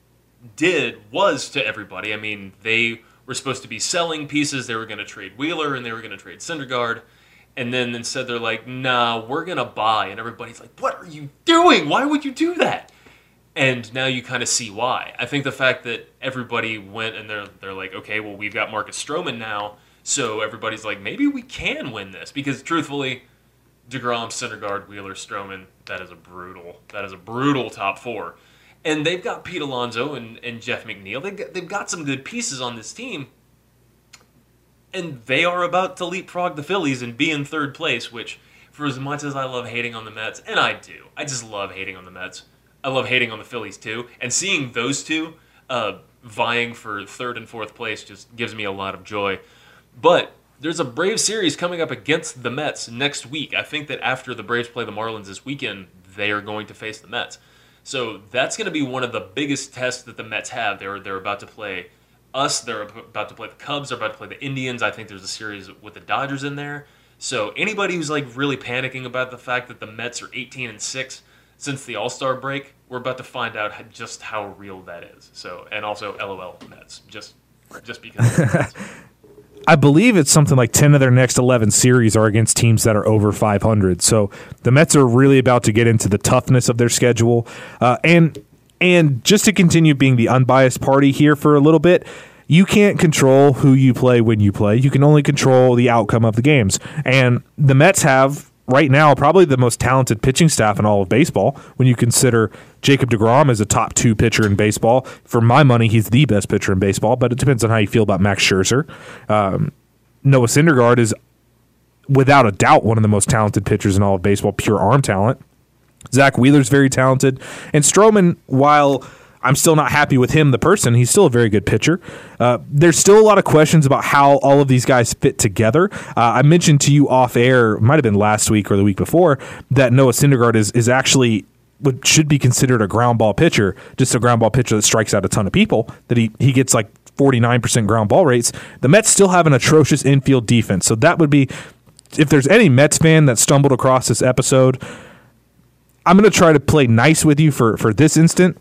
did was to everybody, I mean, they were supposed to be selling pieces. They were going to trade Wheeler, and they were going to trade Syndergaard. And then instead they're like, nah, we're going to buy. And everybody's like, what are you doing? Why would you do that? And now you kind of see why. I think the fact that everybody went and they're like, okay, well, we've got Marcus Stroman now, so everybody's like, maybe we can win this. Because truthfully, DeGrom, Syndergaard, Wheeler, Stroman, that is a brutal top 4. And they've got Pete Alonso and Jeff McNeil. They've got some good pieces on this team. And they are about to leapfrog the Phillies and be in third place, which, for as much as I love hating on the Mets, and I do, I just love hating on the Mets. I love hating on the Phillies too, and seeing those two vying for third and fourth place just gives me a lot of joy. But there's a Braves series coming up against the Mets next week. I think that after the Braves play the Marlins this weekend, they are going to face the Mets. So that's going to be one of the biggest tests that the Mets have. They're about to play us. They're about to play the Cubs. They're about to play the Indians. I think there's a series with the Dodgers in there. So anybody who's like really panicking about the fact that the Mets are 18-6 since the All-Star break, we're about to find out just how real that is. So, and also, LOL Mets, just because. I believe it's something like 10 of their next 11 series are against teams that are over 500. So the Mets are really about to get into the toughness of their schedule. And just to continue being the unbiased party here for a little bit, you can't control who you play when you play. You can only control the outcome of the games. And the Mets have, right now, probably the most talented pitching staff in all of baseball when you consider Jacob deGrom as a top 2 pitcher in baseball. For my money, he's the best pitcher in baseball, but it depends on how you feel about Max Scherzer. Noah Syndergaard is, without a doubt, one of the most talented pitchers in all of baseball, pure arm talent. Zach Wheeler's very talented. And Stroman, while I'm still not happy with him, the person, he's still a very good pitcher. There's still a lot of questions about how all of these guys fit together. I mentioned to you off air, might have been last week or the week before, that Noah Syndergaard is actually what should be considered a ground ball pitcher, just a ground ball pitcher that strikes out a ton of people, that he gets like 49% ground ball rates. The Mets still have an atrocious infield defense. So that would be, if there's any Mets fan that stumbled across this episode, I'm going to try to play nice with you for this instant.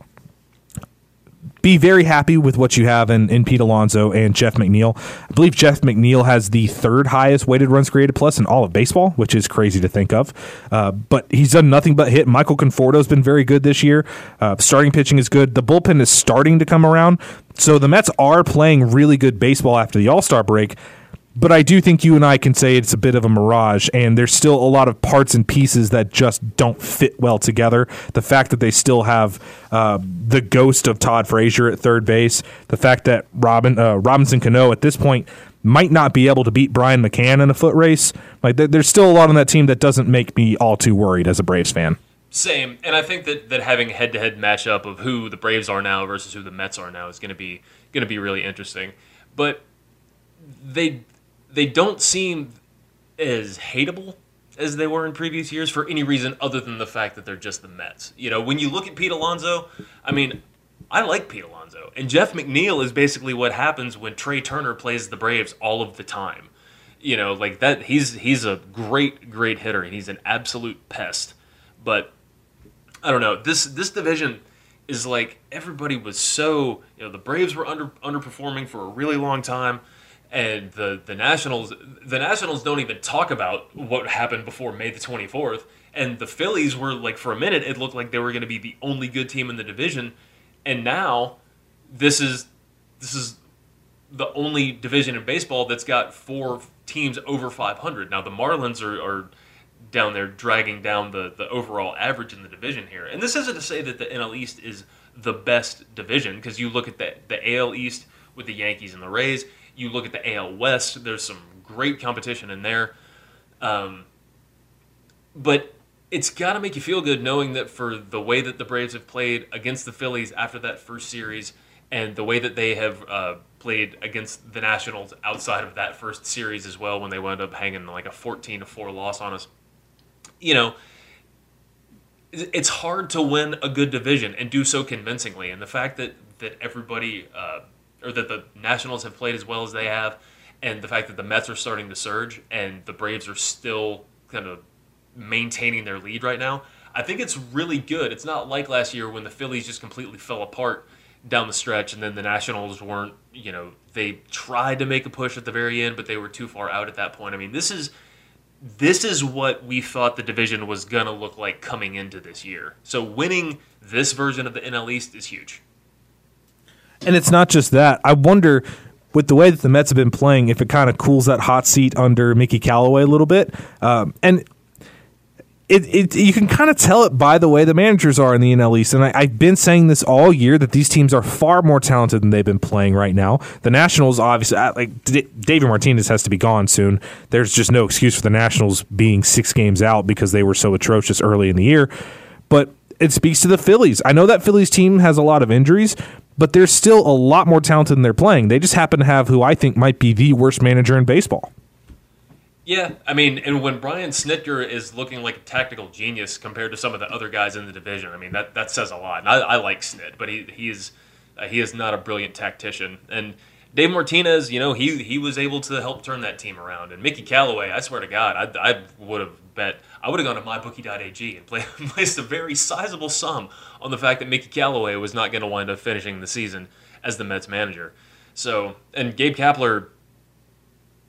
Be very happy with what you have in Pete Alonso and Jeff McNeil. I believe Jeff McNeil has the 3rd highest weighted runs created plus in all of baseball, which is crazy to think of. But he's done nothing but hit. Michael Conforto's been very good this year. Starting pitching is good. The bullpen is starting to come around. So the Mets are playing really good baseball after the All-Star break. But I do think you and I can say it's a bit of a mirage, and there's still a lot of parts and pieces that just don't fit well together. The fact that they still have the ghost of Todd Frazier at third base, the fact that Robinson Cano at this point might not be able to beat Brian McCann in a foot race. Like there's still a lot on that team that doesn't make me all too worried as a Braves fan. Same, and I think that having a head-to-head matchup of who the Braves are now versus who the Mets are now is going to be really interesting. But they don't seem as hateable as they were in previous years for any reason other than the fact that they're just the Mets. You know, when you look at Pete Alonso, I mean, I like Pete Alonso. And Jeff McNeil is basically what happens when Trey Turner plays the Braves all of the time. You know, like that, he's a great, great hitter, and he's an absolute pest. But I don't know, this division is like everybody was so, you know, the Braves were underperforming for a really long time. And the Nationals don't even talk about what happened before May the 24th. And the Phillies were like, for a minute, it looked like they were going to be the only good team in the division. And now this is the only division in baseball that's got 4 teams over 500. Now the Marlins are down there dragging down the overall average in the division here. And this isn't to say that the NL East is the best division, because you look at the AL East with the Yankees and the Rays. You look at the AL West, there's some great competition in there. But it's got to make you feel good knowing that for the way that the Braves have played against the Phillies after that first series, and the way that they have played against the Nationals outside of that first series as well, when they wound up hanging like a 14-4 loss on us. You know, it's hard to win a good division and do so convincingly. And the fact that everybody... or that the Nationals have played as well as they have, and the fact that the Mets are starting to surge and the Braves are still kind of maintaining their lead right now, I think it's really good. It's not like last year when the Phillies just completely fell apart down the stretch, and then the Nationals weren't, you know, they tried to make a push at the very end, but they were too far out at that point. I mean, this is what we thought the division was going to look like coming into this year. So winning this version of the NL East is huge. And it's not just that. I wonder, with the way that the Mets have been playing, if it kind of cools that hot seat under Mickey Callaway a little bit. And you can kind of tell it by the way the managers are in the NL East. And I've been saying this all year, that these teams are far more talented than they've been playing right now. The Nationals, obviously, like David Martinez has to be gone soon. There's just no excuse for the Nationals being 6 games out because they were so atrocious early in the year. But it speaks to the Phillies. I know that Phillies team has a lot of injuries, but they're still a lot more talented than they're playing. They just happen to have who I think might be the worst manager in baseball. Yeah, I mean, and when Brian Snitker is looking like a tactical genius compared to some of the other guys in the division, I mean, that says a lot. And I like Snit, but he is not a brilliant tactician. And Dave Martinez, you know, he was able to help turn that team around. And Mickey Callaway, I swear to God, I would have gone to mybookie.ag and placed a very sizable sum on the fact that Mickey Callaway was not going to wind up finishing the season as the Mets manager. So, and Gabe Kapler,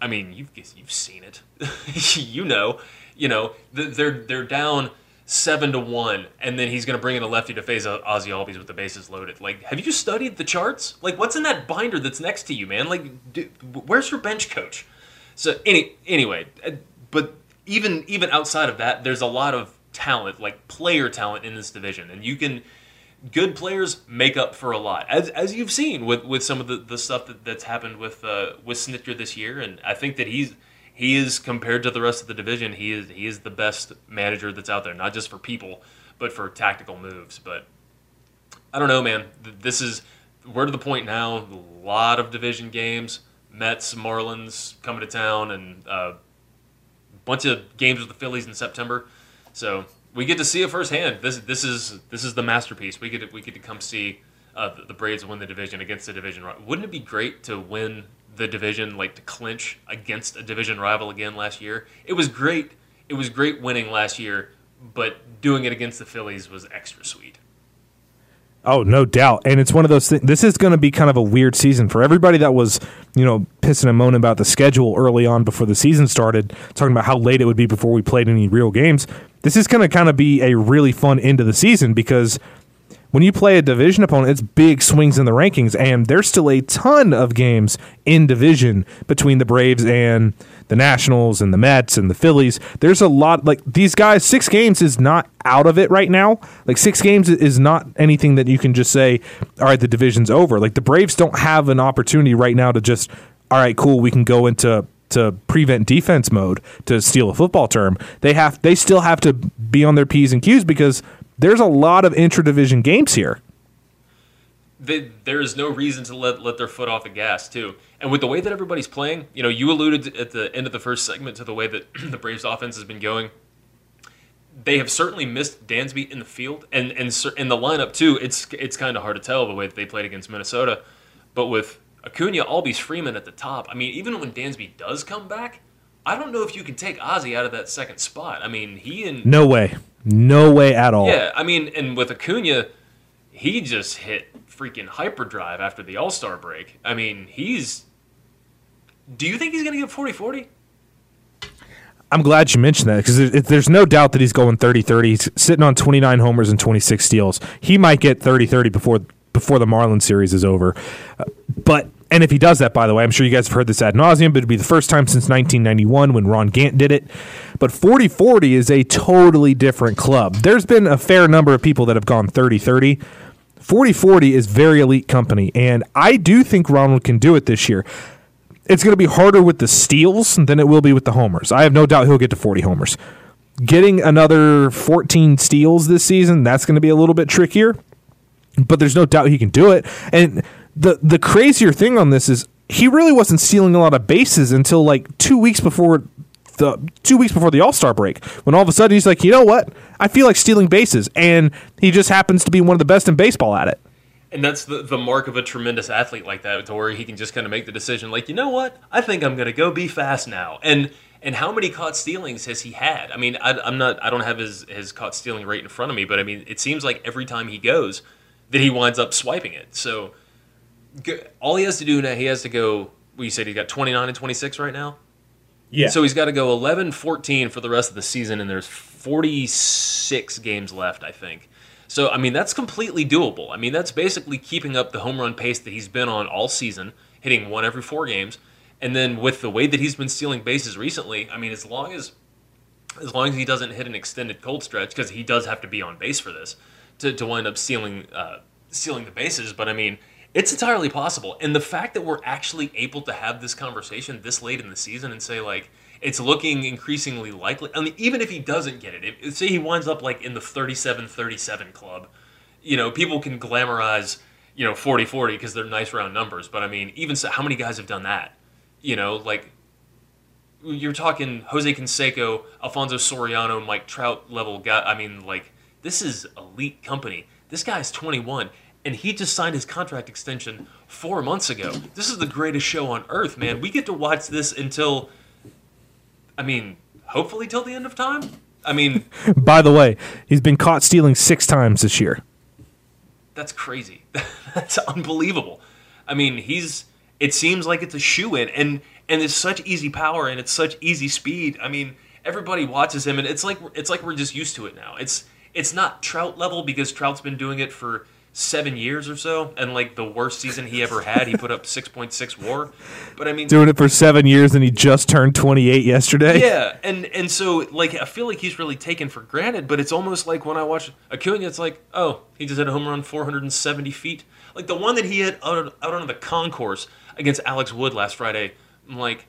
I mean, you've seen it. you know, they're down 7-1, and then he's going to bring in a lefty to face Ozzie Albies with the bases loaded. Like, have you studied the charts? Like, what's in that binder that's next to you, man? Like, where's your bench coach? So anyway, but even outside of that, there's a lot of talent, like player talent in this division, and good players make up for a lot, as you've seen with some of the stuff that's happened with Snitker this year. And I think that he is, compared to the rest of the division, he is the best manager that's out there, not just for people, but for tactical moves. But I don't know, man. We're to the point now, a lot of division games, Mets, Marlins coming to town, and a bunch of games with the Phillies in September. So we get to see it firsthand. This is the masterpiece. We get to come see the Braves win the division against the division rival. Wouldn't it be great to win the division, like to clinch against a division rival again last year? It was great. It was great winning last year, but doing it against the Phillies was extra sweet. Oh, no doubt. And it's one of those things. This is going to be kind of a weird season for everybody that was, pissing and moaning about the schedule early on before the season started, talking about how late it would be before we played any real games. This is going to kind of be a really fun end of the season, because when you play a division opponent, it's big swings in the rankings, and there's still a ton of games in division between the Braves and the Nationals and the Mets and the Phillies. There's a lot, like, these guys, 6 games is not out of it right now. Like, 6 games is not anything that you can just say, all right, the division's over. Like, the Braves don't have an opportunity right now to just, all right, cool, we can go into prevent defense mode, to steal a football term. They still have to be on their P's and Q's, because there's a lot of intra-division games here. There is no reason to let their foot off the gas, too. And with the way that everybody's playing, you alluded at the end of the first segment to the way that the Braves offense has been going. They have certainly missed Dansby in the field, and in the lineup, too. It's kind of hard to tell the way that they played against Minnesota. But with Acuna, Albies, Freeman at the top, I mean, even when Dansby does come back, I don't know if you can take Ozzie out of that second spot. I mean, No way at all. Yeah, I mean, and with Acuna, he just hit freaking hyperdrive after the All-Star break. I mean, do you think he's going to get 40-40? I'm glad you mentioned that, because there's no doubt that he's going 30-30. He's sitting on 29 homers and 26 steals. He might get 30-30 before the Marlins series is over. And if he does that, by the way, I'm sure you guys have heard this ad nauseum, but it'd be the first time since 1991 when Ron Gant did it. But 40-40 is a totally different club. There's been a fair number of people that have gone 30-30. 40-40 is very elite company, and I do think Ronald can do it this year. It's going to be harder with the steals than it will be with the homers. I have no doubt he'll get to 40 homers. Getting another 14 steals this season, that's going to be a little bit trickier, but there's no doubt he can do it. And the crazier thing on this is he really wasn't stealing a lot of bases until like 2 weeks before the All-Star break, when all of a sudden he's like, you know what? I feel like stealing bases, and he just happens to be one of the best in baseball at it. And that's the mark of a tremendous athlete like that, to where he can just kind of make the decision, like, you know what? I think I'm going to go be fast now. And how many caught stealings has he had? I mean, I don't have his caught stealing rate in front of me, but I mean, it seems like every time he goes that he winds up swiping it. So all he has to do now, he has to go, well, you said he got 29 and 26 right now? Yeah. So he's got to go 11-14 for the rest of the season, and there's 46 games left, I think. So, I mean, that's completely doable. I mean, that's basically keeping up the home run pace that he's been on all season, hitting 1 every 4 games. And then with the way that he's been stealing bases recently, I mean, as long as he doesn't hit an extended cold stretch, because he does have to be on base for this, to wind up stealing the bases. But, I mean, it's entirely possible. And the fact that we're actually able to have this conversation this late in the season and say, like, it's looking increasingly likely. I mean, even if he doesn't get it, say he winds up like in the 37-37 club, people can glamorize, 40-40 because they're nice round numbers. But I mean, even so, how many guys have done that? Like, you're talking Jose Canseco, Alfonso Soriano, Mike Trout level guy. I mean, like, this is elite company. This guy's 21. And he just signed his contract extension 4 months ago. This is the greatest show on earth, man. We get to watch this until, I mean, hopefully till the end of time. I mean, by the way, he's been caught stealing 6 times this year. That's crazy. That's unbelievable. I mean, it seems like it's a shoe-in, and it's such easy power and it's such easy speed. I mean, everybody watches him, and it's like we're just used to it now. It's not Trout level because Trout's been doing it for 7 years or so, and like the worst season he ever had, he put up 6.6 WAR. But I mean, doing it for 7 years, and he just turned 28 yesterday. Yeah, and so like I feel like he's really taken for granted. But it's almost like when I watch Acuna, it's like, oh, he just hit a home run 470 feet, like the one that he hit out on the concourse against Alex Wood last Friday. I'm like,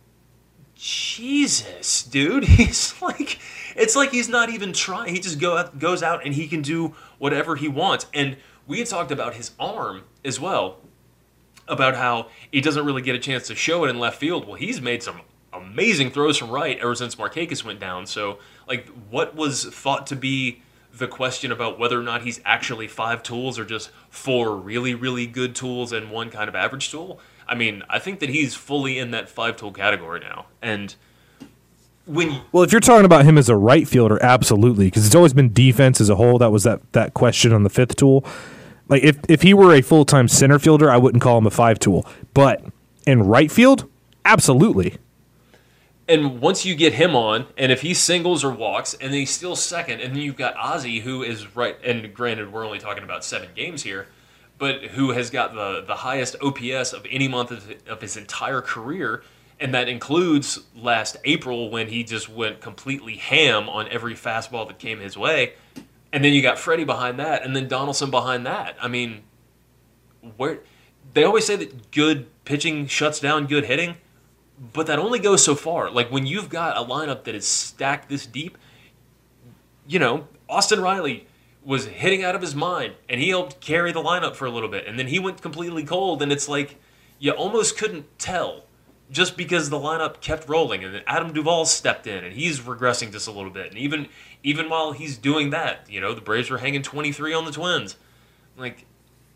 Jesus, dude, he's like, it's like he's not even trying. He just goes out and he can do whatever he wants. And we had talked about his arm as well, about how he doesn't really get a chance to show it in left field. Well, he's made some amazing throws from right ever since Markakis went down. So, like, what was thought to be the question about whether or not he's actually 5 tools or just 4 really, really good tools and 1 kind of average tool? I mean, I think that he's fully in that 5-tool category now. And well, if you're talking about him as a right fielder, absolutely, because it's always been defense as a whole. That was that question on the 5th tool. Like, if he were a full-time center fielder, I wouldn't call him a 5-tool. But in right field, absolutely. And once you get him on, and if he singles or walks, and then he's still second, and then you've got Ozzie, who is right, and granted, we're only talking about 7 games here, but who has got the highest OPS of any month of his entire career, and that includes last April when he just went completely ham on every fastball that came his way. And then you got Freddie behind that, and then Donaldson behind that. I mean, they always say that good pitching shuts down good hitting, but that only goes so far. Like, when you've got a lineup that is stacked this deep, you know, Austin Riley was hitting out of his mind, and he helped carry the lineup for a little bit, and then he went completely cold, and it's like you almost couldn't tell just because the lineup kept rolling, and then Adam Duvall stepped in, and he's regressing just a little bit, and even while he's doing that, you know, the Braves were hanging 23 on the Twins. Like,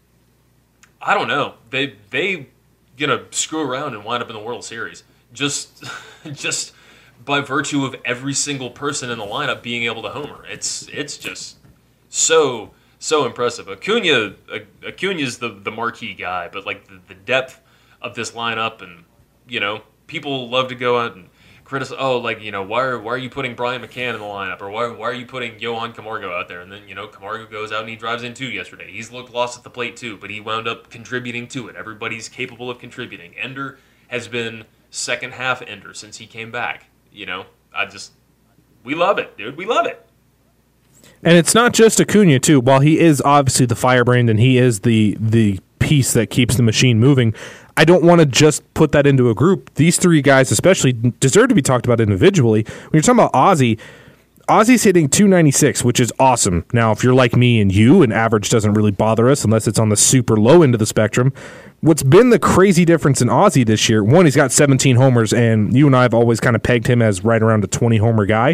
I don't know. They gonna screw around and wind up in the World Series just by virtue of every single person in the lineup being able to homer. It's just so impressive. Acuna's the marquee guy, but like the depth of this lineup, and you know, people love to go out and criticize. Oh, like, you know, why are you putting Brian McCann in the lineup, or why are you putting Johan Camargo out there? And then, you know, Camargo goes out and he drives in 2 yesterday. He's looked lost at the plate too, but he wound up contributing to it. Everybody's capable of contributing. Ender has been second half Ender since he came back. You know, we love it, dude. We love it. And it's not just Acuna, too. While he is obviously the firebrand and he is the piece that keeps the machine moving, I don't want to just put that into a group. These 3 guys especially deserve to be talked about individually. When you're talking about Ozzie's hitting 296, which is awesome. Now, if you're like me and you, and average doesn't really bother us unless it's on the super low end of the spectrum. What's been the crazy difference in Ozzie this year, one, he's got 17 homers, and you and I have always kind of pegged him as right around a 20-homer guy.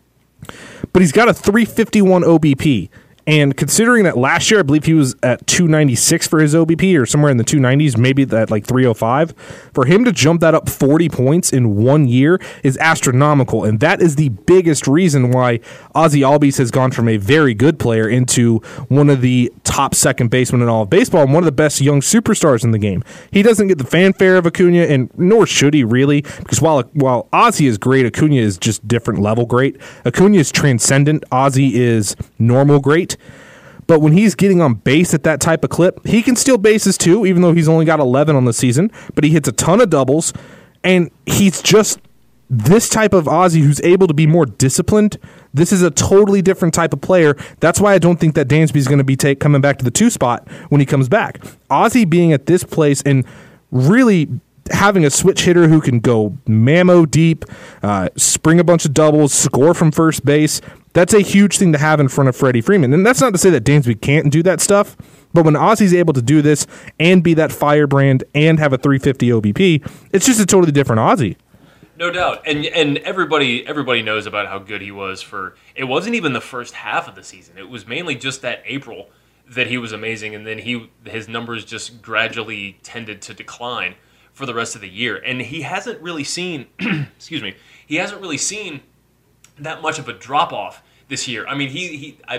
But he's got a 351 OBP. And considering that last year, I believe he was at 296 for his OBP, or somewhere in the 290s, maybe at like 305, for him to jump that up 40 points in 1 year is astronomical. And that is the biggest reason why Ozzie Albies has gone from a very good player into one of the top second basemen in all of baseball and one of the best young superstars in the game. He doesn't get the fanfare of Acuna, and nor should he really, because while Ozzie is great, Acuna is just different level great. Acuna is transcendent. Ozzie is normal great. But when he's getting on base at that type of clip, he can steal bases too, even though he's only got 11 on the season. But he hits a ton of doubles, and he's just this type of Ozzie who's able to be more disciplined. This is a totally different type of player. That's why I don't think that Dansby's going to be coming back to the 2 spot when he comes back. Ozzie being at this place and really having a switch hitter who can go mammo deep, spring a bunch of doubles, score from first base, that's a huge thing to have in front of Freddie Freeman. And that's not to say that Dansby can't do that stuff, but when Ozzie's able to do this and be that firebrand and have a 350 OBP, it's just a totally different Ozzie. No doubt. And everybody knows about how good he was for, it wasn't even the first half of the season. It was mainly just that April that he was amazing, and then his numbers just gradually tended to decline for the rest of the year. And he hasn't really seen he hasn't really seen that much of a drop off this year. I mean,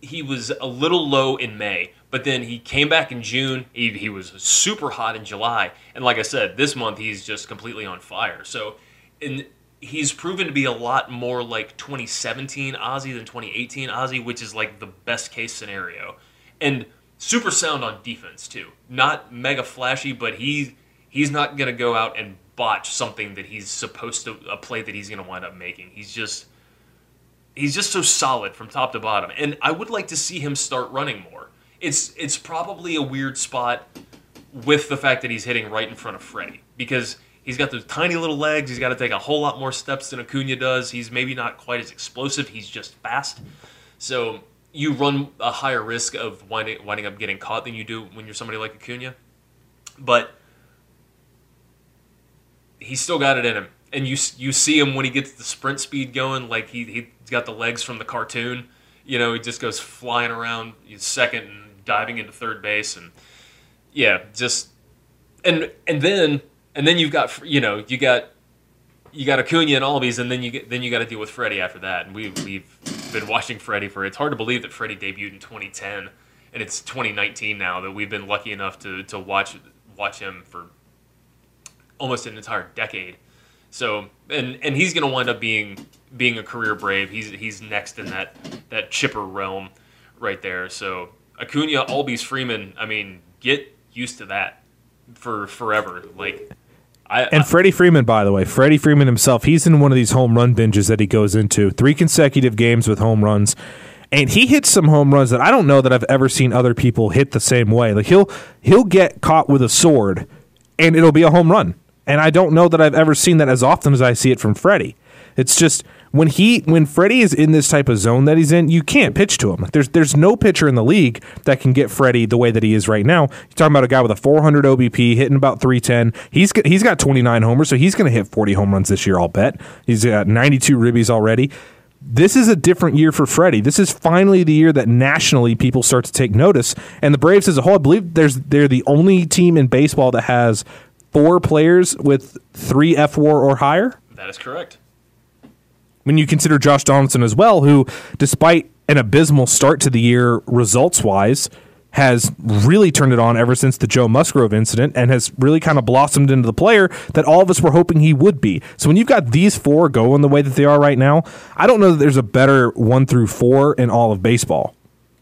he was a little low in May, but then he came back in June. He was super hot in July, and like I said, this month he's just completely on fire. So, he's proven to be a lot more like 2017 Ozzy than 2018 Ozzy, which is like the best case scenario, and super sound on defense too. Not mega flashy, but he's not gonna go out and botch something that he's supposed to, a play that he's gonna wind up making. He's just so solid from top to bottom, and I would like to see him start running more. It's probably a weird spot with the fact that he's hitting right in front of Freddie, because he's got those tiny little legs. He's got to take a whole lot more steps than Acuna does. He's maybe not quite as explosive. He's just fast. So you run a higher risk of winding up getting caught than you do when you're somebody like Acuna. But he's still got it in him. And you see him when he gets the sprint speed going, like he's got the legs from the cartoon. You know, he just goes flying around second and diving into third base, and yeah, just and then you've got you got Acuna and Albies, and then you got to deal with Freddie after that. And we've been watching Freddie for. It's hard to believe that Freddie debuted in 2010, and it's 2019 now that we've been lucky enough to watch him for almost an entire decade. So and he's going to wind up being a career Brave. He's next in that chipper realm right there. So Acuna, Albies, Freeman. I mean, get used to that for forever. Like, Freddie Freeman, by the way, Freddie Freeman himself, he's in one of these home run binges that he goes into. 3 consecutive games with home runs. And he hits some home runs that I don't know that I've ever seen other people hit the same way. Like he'll get caught with a sword, and it'll be a home run. And I don't know that I've ever seen that as often as I see it from Freddie. It's just when Freddie is in this type of zone that he's in, you can't pitch to him. There's no pitcher in the league that can get Freddie the way that he is right now. You're talking about a guy with a 400 OBP, hitting about 310. He's got 29 homers, so he's going to hit 40 home runs this year, I'll bet. He's got 92 ribbies already. This is a different year for Freddie. This is finally the year that nationally people start to take notice. And the Braves as a whole, I believe they're the only team in baseball that has 4 players with 3 F-WAR or higher. That is correct. When you consider Josh Donaldson as well, who, despite an abysmal start to the year results-wise, has really turned it on ever since the Joe Musgrove incident and has really kind of blossomed into the player that all of us were hoping he would be. So when you've got these 4 going the way that they are right now, I don't know that there's a better 1 through 4 in all of baseball.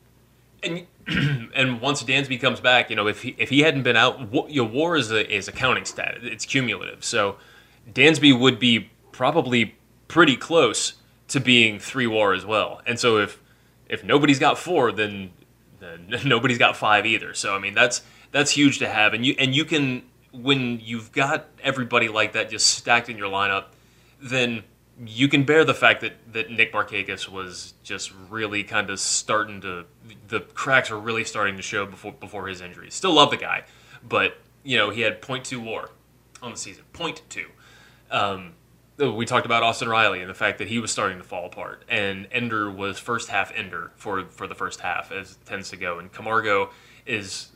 And once Dansby comes back, if he hadn't been out, WAR is a counting stat. It's cumulative. So Dansby would be probably pretty close to being 3 WAR as well. And so if nobody's got 4, then nobody's got 5 either. So I mean that's huge to have. And you can, when you've got everybody like that just stacked in your lineup, then you can bear the fact that Nick Markakis was just really kind of the cracks are really starting to show before his injury. Still love the guy, but he had .2 WAR on the season, .2. We talked about Austin Riley and the fact that he was starting to fall apart, and Ender was first half Ender for the first half, as it tends to go, and Camargo is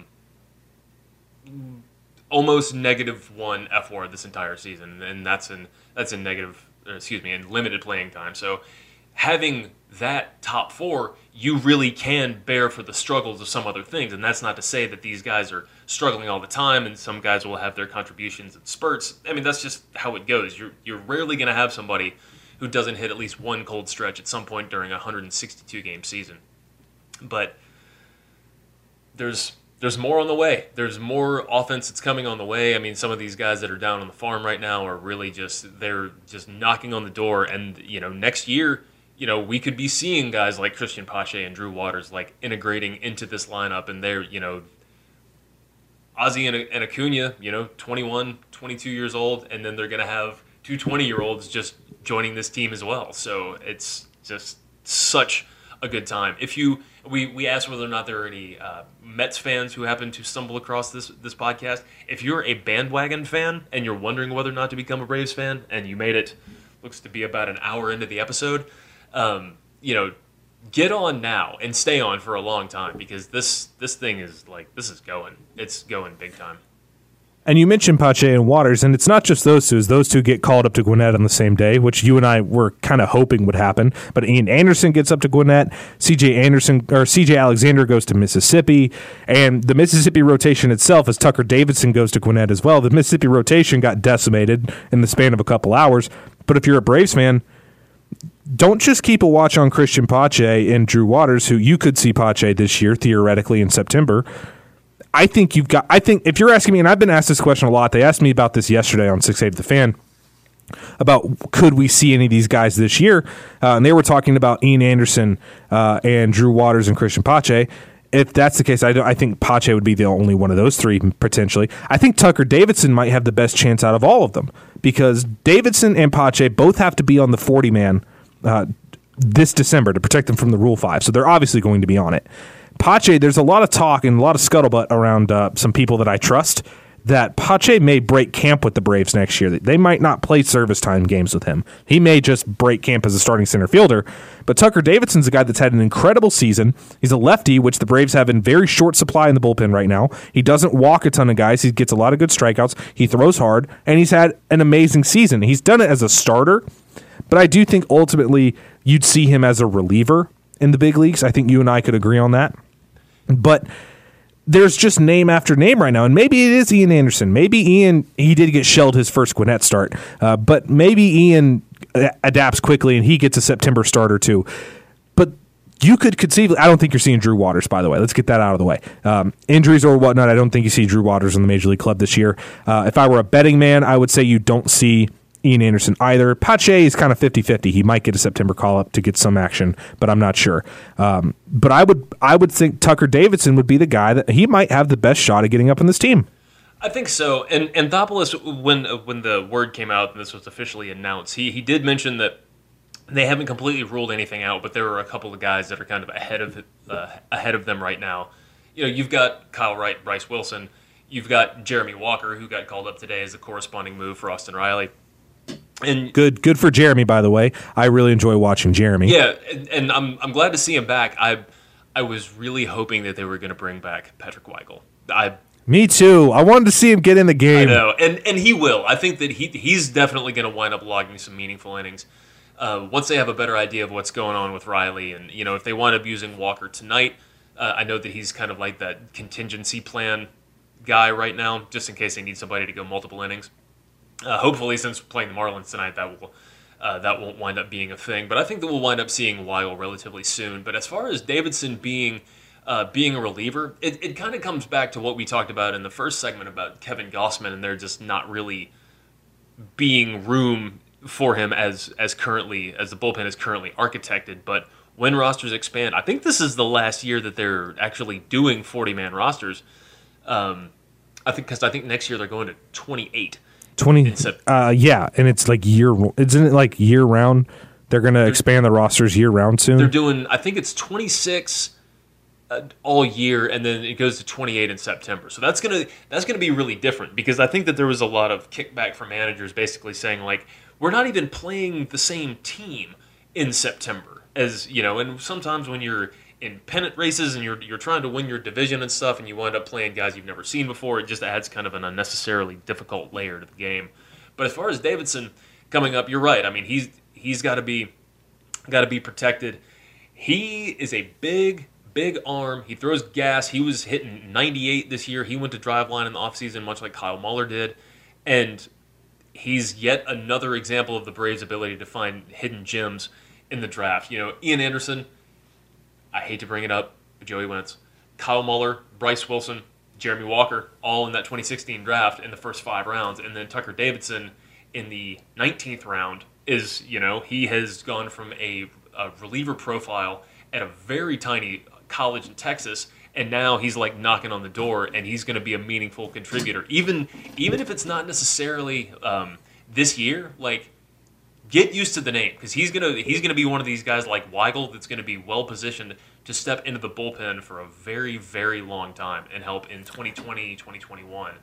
almost -1 F-WAR this entire season, and that's in limited playing time. So having that top 4, you really can bear for the struggles of some other things. And that's not to say that these guys are struggling all the time and some guys will have their contributions in spurts. I mean, that's just how it goes. You're rarely going to have somebody who doesn't hit at least one cold stretch at some point during a 162-game season. But there's more on the way. There's more offense that's coming on the way. I mean, some of these guys that are down on the farm right now are really they're just knocking on the door. And, next year, we could be seeing guys like Christian Pache and Drew Waters, like, integrating into this lineup. And they're, Ozzy and Acuna, 21, 22 years old. And then they're going to have 2 20-year-olds just joining this team as well. So it's just such a good time. We asked whether or not there are any Mets fans who happen to stumble across this podcast. If you're a bandwagon fan and you're wondering whether or not to become a Braves fan, and you made it, looks to be about an hour into the episode, get on now and stay on for a long time, because this thing is going. It's going big time. And you mentioned Pache and Waters, and it's not just those two. Those two get called up to Gwinnett on the same day, which you and I were kind of hoping would happen. But Ian Anderson gets up to Gwinnett. C.J. Alexander goes to Mississippi. And the Mississippi rotation itself, as Tucker Davidson goes to Gwinnett as well, the Mississippi rotation got decimated in the span of a couple hours. But if you're a Braves fan, don't just keep a watch on Christian Pache and Drew Waters, who you could see Pache this year, theoretically, in September. I think if you're asking me, and I've been asked this question a lot, they asked me about this yesterday on 680 The Fan, about could we see any of these guys this year, and they were talking about Ian Anderson and Drew Waters and Christian Pache. If that's the case, I think Pache would be the only one of those three, potentially. I think Tucker Davidson might have the best chance out of all of them, because Davidson and Pache both have to be on the 40-man this December to protect them from the Rule 5, so they're obviously going to be on it. Pache, there's a lot of talk and a lot of scuttlebutt around some people that I trust that Pache may break camp with the Braves next year. They might not play service time games with him. He may just break camp as a starting center fielder. But Tucker Davidson's a guy that's had an incredible season. He's a lefty, which the Braves have in very short supply in the bullpen right now. He doesn't walk a ton of guys. He gets a lot of good strikeouts. He throws hard, and he's had an amazing season. He's done it as a starter, but I do think ultimately you'd see him as a reliever in the big leagues. I think you and I could agree on that. But there's just name after name right now, and maybe it is Ian Anderson. Maybe Ian, he did get shelled his first Gwinnett start, but maybe Ian adapts quickly and he gets a September starter too. But you could conceivably, I don't think you're seeing Drew Waters, by the way. Let's get that out of the way. Injuries or whatnot, I don't think you see Drew Waters in the Major League Club this year. If I were a betting man, I would say you don't see Ian Anderson either. Pache is kind of 50-50. He might get a September call-up to get some action, but I'm not sure. But I would think Tucker Davidson would be the guy that he might have the best shot at getting up in this team. I think so. And Anthopoulos, when the word came out and this was officially announced, he did mention that they haven't completely ruled anything out, but there are a couple of guys that are kind of ahead of them right now. You know, you've got Kyle Wright, Bryce Wilson. You've got Jeremy Walker, who got called up today as a corresponding move for Austin Riley. And good for Jeremy, by the way. I really enjoy watching Jeremy. Yeah, and I'm glad to see him back. I was really hoping that they were going to bring back Patrick Weigel. Me too. I wanted to see him get in the game. I know, and he will. I think that he's definitely going to wind up logging some meaningful innings once they have a better idea of what's going on with Riley. And you know, if they wind up using Walker tonight, I know that he's kind of like that contingency plan guy right now, just in case they need somebody to go multiple innings. Hopefully, since we're playing the Marlins tonight, that won't wind up being a thing. But I think that we'll wind up seeing Weigel relatively soon. But as far as Davidson being a reliever, it kind of comes back to what we talked about in the first segment about Kevin Gausman, and there just not really being room for him as the bullpen is currently architected. But when rosters expand, I think this is the last year that they're actually doing 40-man rosters. I think next year they're going to 28. 20, yeah, and it's like isn't it like year round? They're going to expand the rosters year round soon. They're doing, I think it's 26 all year, and then it goes to 28 in September. So that's gonna be really different, because I think that there was a lot of kickback from managers basically saying, like, we're not even playing the same team in September, as you know. And sometimes when you're in pennant races and you're trying to win your division and stuff, and you wind up playing guys you've never seen before, it just adds kind of an unnecessarily difficult layer to the game. But as far as Davidson coming up, you're right. I mean, he's got to be protected. He is a big arm. He throws gas. He was hitting 98 this year. He went to Driveline in the offseason, much like Kyle Muller did. And he's yet another example of the Braves' ability to find hidden gems in the draft. You know, Ian Anderson, I hate to bring it up, but Joey Wentz, Kyle Muller, Bryce Wilson, Jeremy Walker, all in that 2016 draft in the first 5 rounds. And then Tucker Davidson in the 19th round is, you know, he has gone from a reliever profile at a very tiny college in Texas, and now he's like knocking on the door, and he's going to be a meaningful contributor. Even if it's not necessarily this year, like, get used to the name, because he's gonna be one of these guys like Weigel that's going to be well positioned to step into the bullpen for a very, very long time and help in 2020, 2021.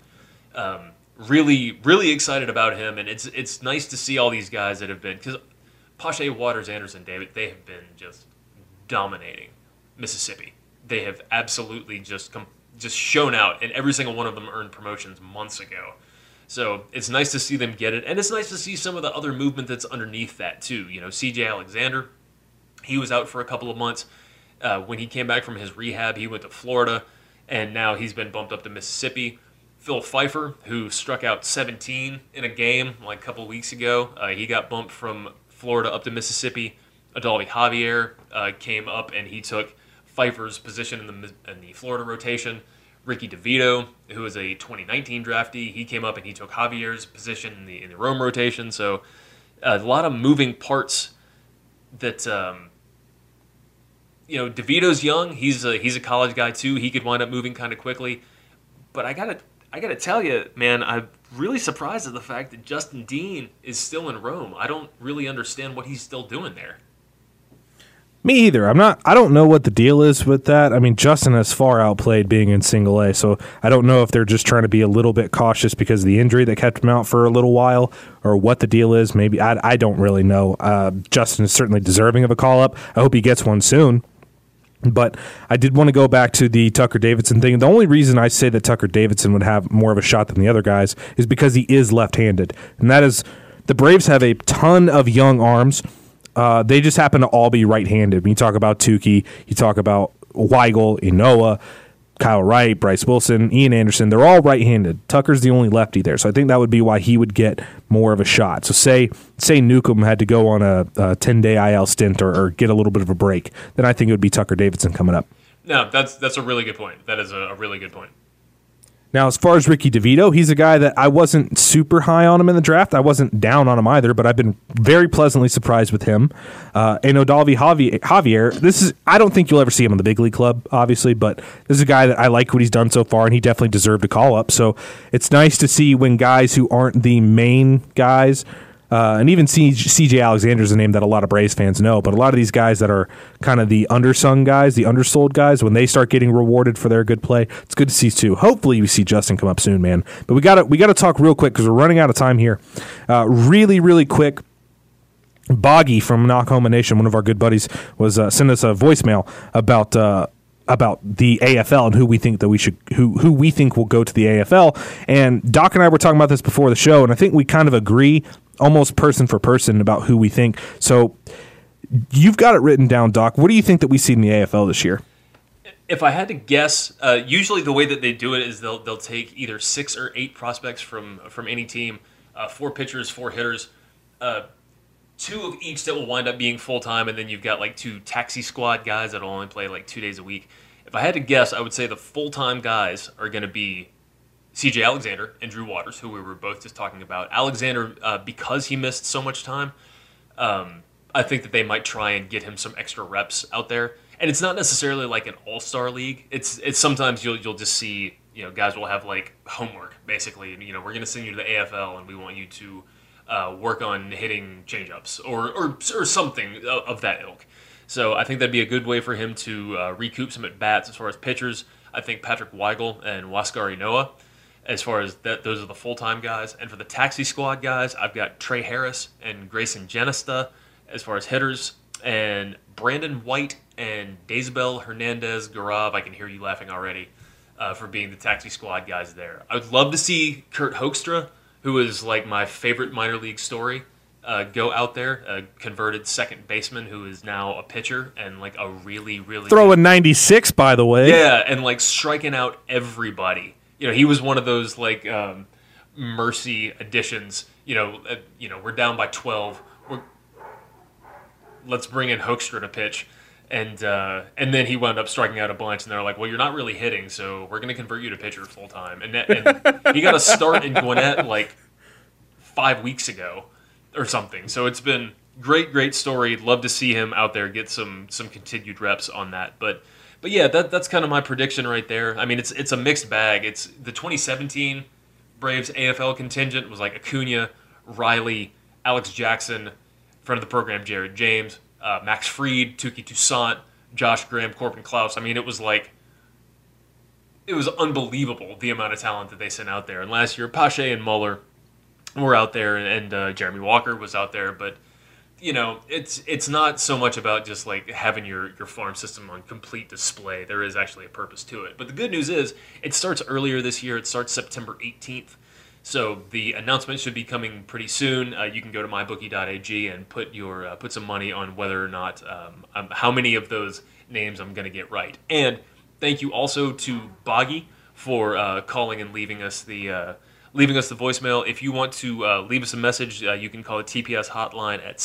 Really, really excited about him, and it's nice to see all these guys that have been, because Pache, Waters, Anderson, David, they have been just dominating Mississippi. They have absolutely just just shown out, and every single one of them earned promotions months ago. So it's nice to see them get it, and it's nice to see some of the other movement that's underneath that too. C.J. Alexander, he was out for a couple of months. When he came back from his rehab, he went to Florida, and now he's been bumped up to Mississippi. Phil Pfeiffer, who struck out 17 in a game like a couple of weeks ago, he got bumped from Florida up to Mississippi. Adalvi Javier came up, and he took Pfeiffer's position in the Florida rotation. Ricky DeVito, who was a 2019 draftee, he came up and he took Javier's position in the Rome rotation. So a lot of moving parts that DeVito's young. He's a college guy too. He could wind up moving kind of quickly. But I gotta tell you, man, I'm really surprised at the fact that Justin Dean is still in Rome. I don't really understand what he's still doing there. Me either. I don't know what the deal is with that. I mean, Justin has far outplayed being in single A, so I don't know if they're just trying to be a little bit cautious because of the injury that kept him out for a little while, or what the deal is. Maybe I don't really know. Justin is certainly deserving of a call-up. I hope he gets one soon. But I did want to go back to the Tucker Davidson thing. The only reason I say that Tucker Davidson would have more of a shot than the other guys is because he is left-handed. And that is, the Braves have a ton of young arms. They just happen to all be right-handed. When you talk about Tukey, you talk about Weigel, Inoa, Kyle Wright, Bryce Wilson, Ian Anderson. They're all right-handed. Tucker's the only lefty there. So I think that would be why he would get more of a shot. So say Newcomb had to go on a 10-day IL stint or get a little bit of a break, then I think it would be Tucker Davidson coming up. No, that's a really good point. That is a really good point. Now, as far as Ricky DeVito, he's a guy that I wasn't super high on him in the draft. I wasn't down on him either, but I've been very pleasantly surprised with him. And Odalvi Javier, I don't think you'll ever see him in the big league club, obviously, but this is a guy that I like what he's done so far, and he definitely deserved a call-up. So it's nice to see when guys who aren't the main guys, and even C.J. Alexander is a name that a lot of Braves fans know, but a lot of these guys that are kind of the undersung guys, the undersold guys, when they start getting rewarded for their good play, it's good to see too. Hopefully we see Justin come up soon, man. But we got to talk real quick because we're running out of time here. Really, really quick. Boggy from Knockoma Nation, one of our good buddies, was sent us a voicemail about the AFL and who we think will go to the AFL. And Doc and I were talking about this before the show, and I think we kind of agree almost person for person about who we think. So you've got it written down, Doc. What do you think that we see in the AFL this year? If I had to guess, usually the way that they do it is they'll take either 6 or 8 prospects from any team, 4 pitchers, 4 hitters, 2 of each that will wind up being full-time, and then you've got like 2 taxi squad guys that will only play like 2 days a week. If I had to guess, I would say the full-time guys are going to be C.J. Alexander and Drew Waters, who we were both just talking about. Alexander, because he missed so much time, I think that they might try and get him some extra reps out there. And it's not necessarily like an all-star league. It's sometimes you'll just see, guys will have like homework, basically. We're going to send you to the AFL, and we want you to work on hitting changeups or something of that ilk. So I think that'd be a good way for him to recoup some at-bats. As far as pitchers, I think Patrick Weigel and Huascar Ynoa, as far as that, those are the full-time guys. And for the taxi squad guys, I've got Trey Harris and Grayson Genesta as far as hitters, and Brandon White and Daisbel Hernandez-Garab, I can hear you laughing already, for being the taxi squad guys there. I would love to see Kurt Hoekstra, who is like my favorite minor league story, go out there, a converted second baseman who is now a pitcher and like a really, really throwing 96, by the way. Yeah, and like striking out everybody. He was one of those like mercy additions. We're down by 12. Let's bring in Hoekstra to pitch. And then he wound up striking out a bunch, and they're like, well, you're not really hitting, so we're going to convert you to pitcher full time. And he got a start in Gwinnett like 5 weeks ago or something. So it's been great story. Love to see him out there get some continued reps on that. But yeah, that's kind of my prediction right there. I mean, it's a mixed bag. It's the 2017 Braves AFL contingent was like Acuna, Riley, Alex Jackson, friend of the program Jared James, Max Fried, Touki Toussaint, Josh Graham, Corbin Klaus. I mean, it was unbelievable the amount of talent that they sent out there. And last year, Pache and Muller were out there, and Jeremy Walker was out there. But you know, it's not so much about just like having your farm system on complete display. There is actually a purpose to it. But the good news is it starts earlier this year. It starts September 18th. So the announcement should be coming pretty soon. You can go to mybookie.ag and put some money on whether or not how many of those names I'm going to get right. And thank you also to Boggy for calling and leaving us the voicemail. If you want to leave us a message, you can call the TPS hotline at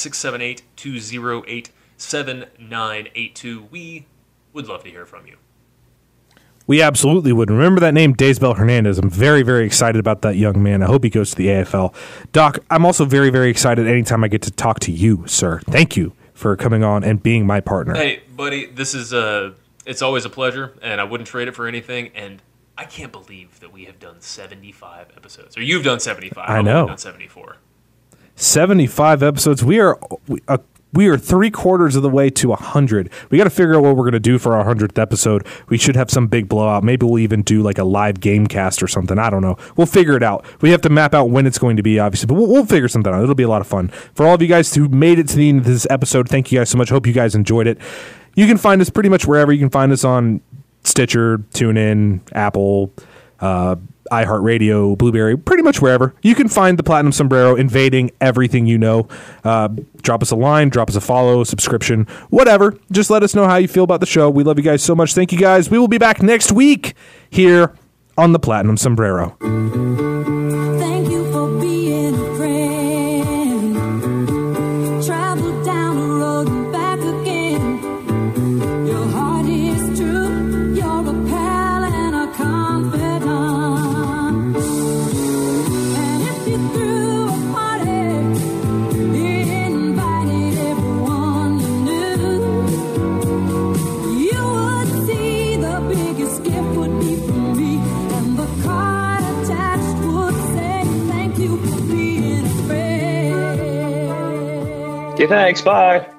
678-208-7982. We would love to hear from you. We absolutely would. Remember that name, Daysbel Hernandez. I'm very, very excited about that young man. I hope he goes to the AFL. Doc, I'm also very, very excited anytime I get to talk to you, sir. Thank you for coming on and being my partner. Hey, buddy, this is it's always a pleasure, and I wouldn't trade it for anything. And I can't believe that we have done 75 episodes. Or you've done 75. I know. I've done 74. 75 episodes. We are 3/4 of the way to 100. We got to figure out what we're going to do for our 100th episode. We should have some big blowout. Maybe we'll even do like a live game cast or something. I don't know. We'll figure it out. We have to map out when it's going to be, obviously, but we'll figure something out. It'll be a lot of fun. For all of you guys who made it to the end of this episode, thank you guys so much. Hope you guys enjoyed it. You can find us pretty much wherever. You can find us on Stitcher, TuneIn, Apple, iHeartRadio, Blueberry, pretty much wherever. You can find the Platinum Sombrero invading everything you know. Drop us a line, drop us a follow, subscription, whatever. Just let us know how you feel about the show. We love you guys so much. Thank you guys. We will be back next week here on the Platinum Sombrero. Thank you for being a friend. Travel down the road and back again. Your heart is true. You're a pal and a confidant. And if you threw a party, invited everyone you knew, you would see the biggest gift would be from me. And the card attached would say, thank you for being a friend. Okay, thanks. Bye.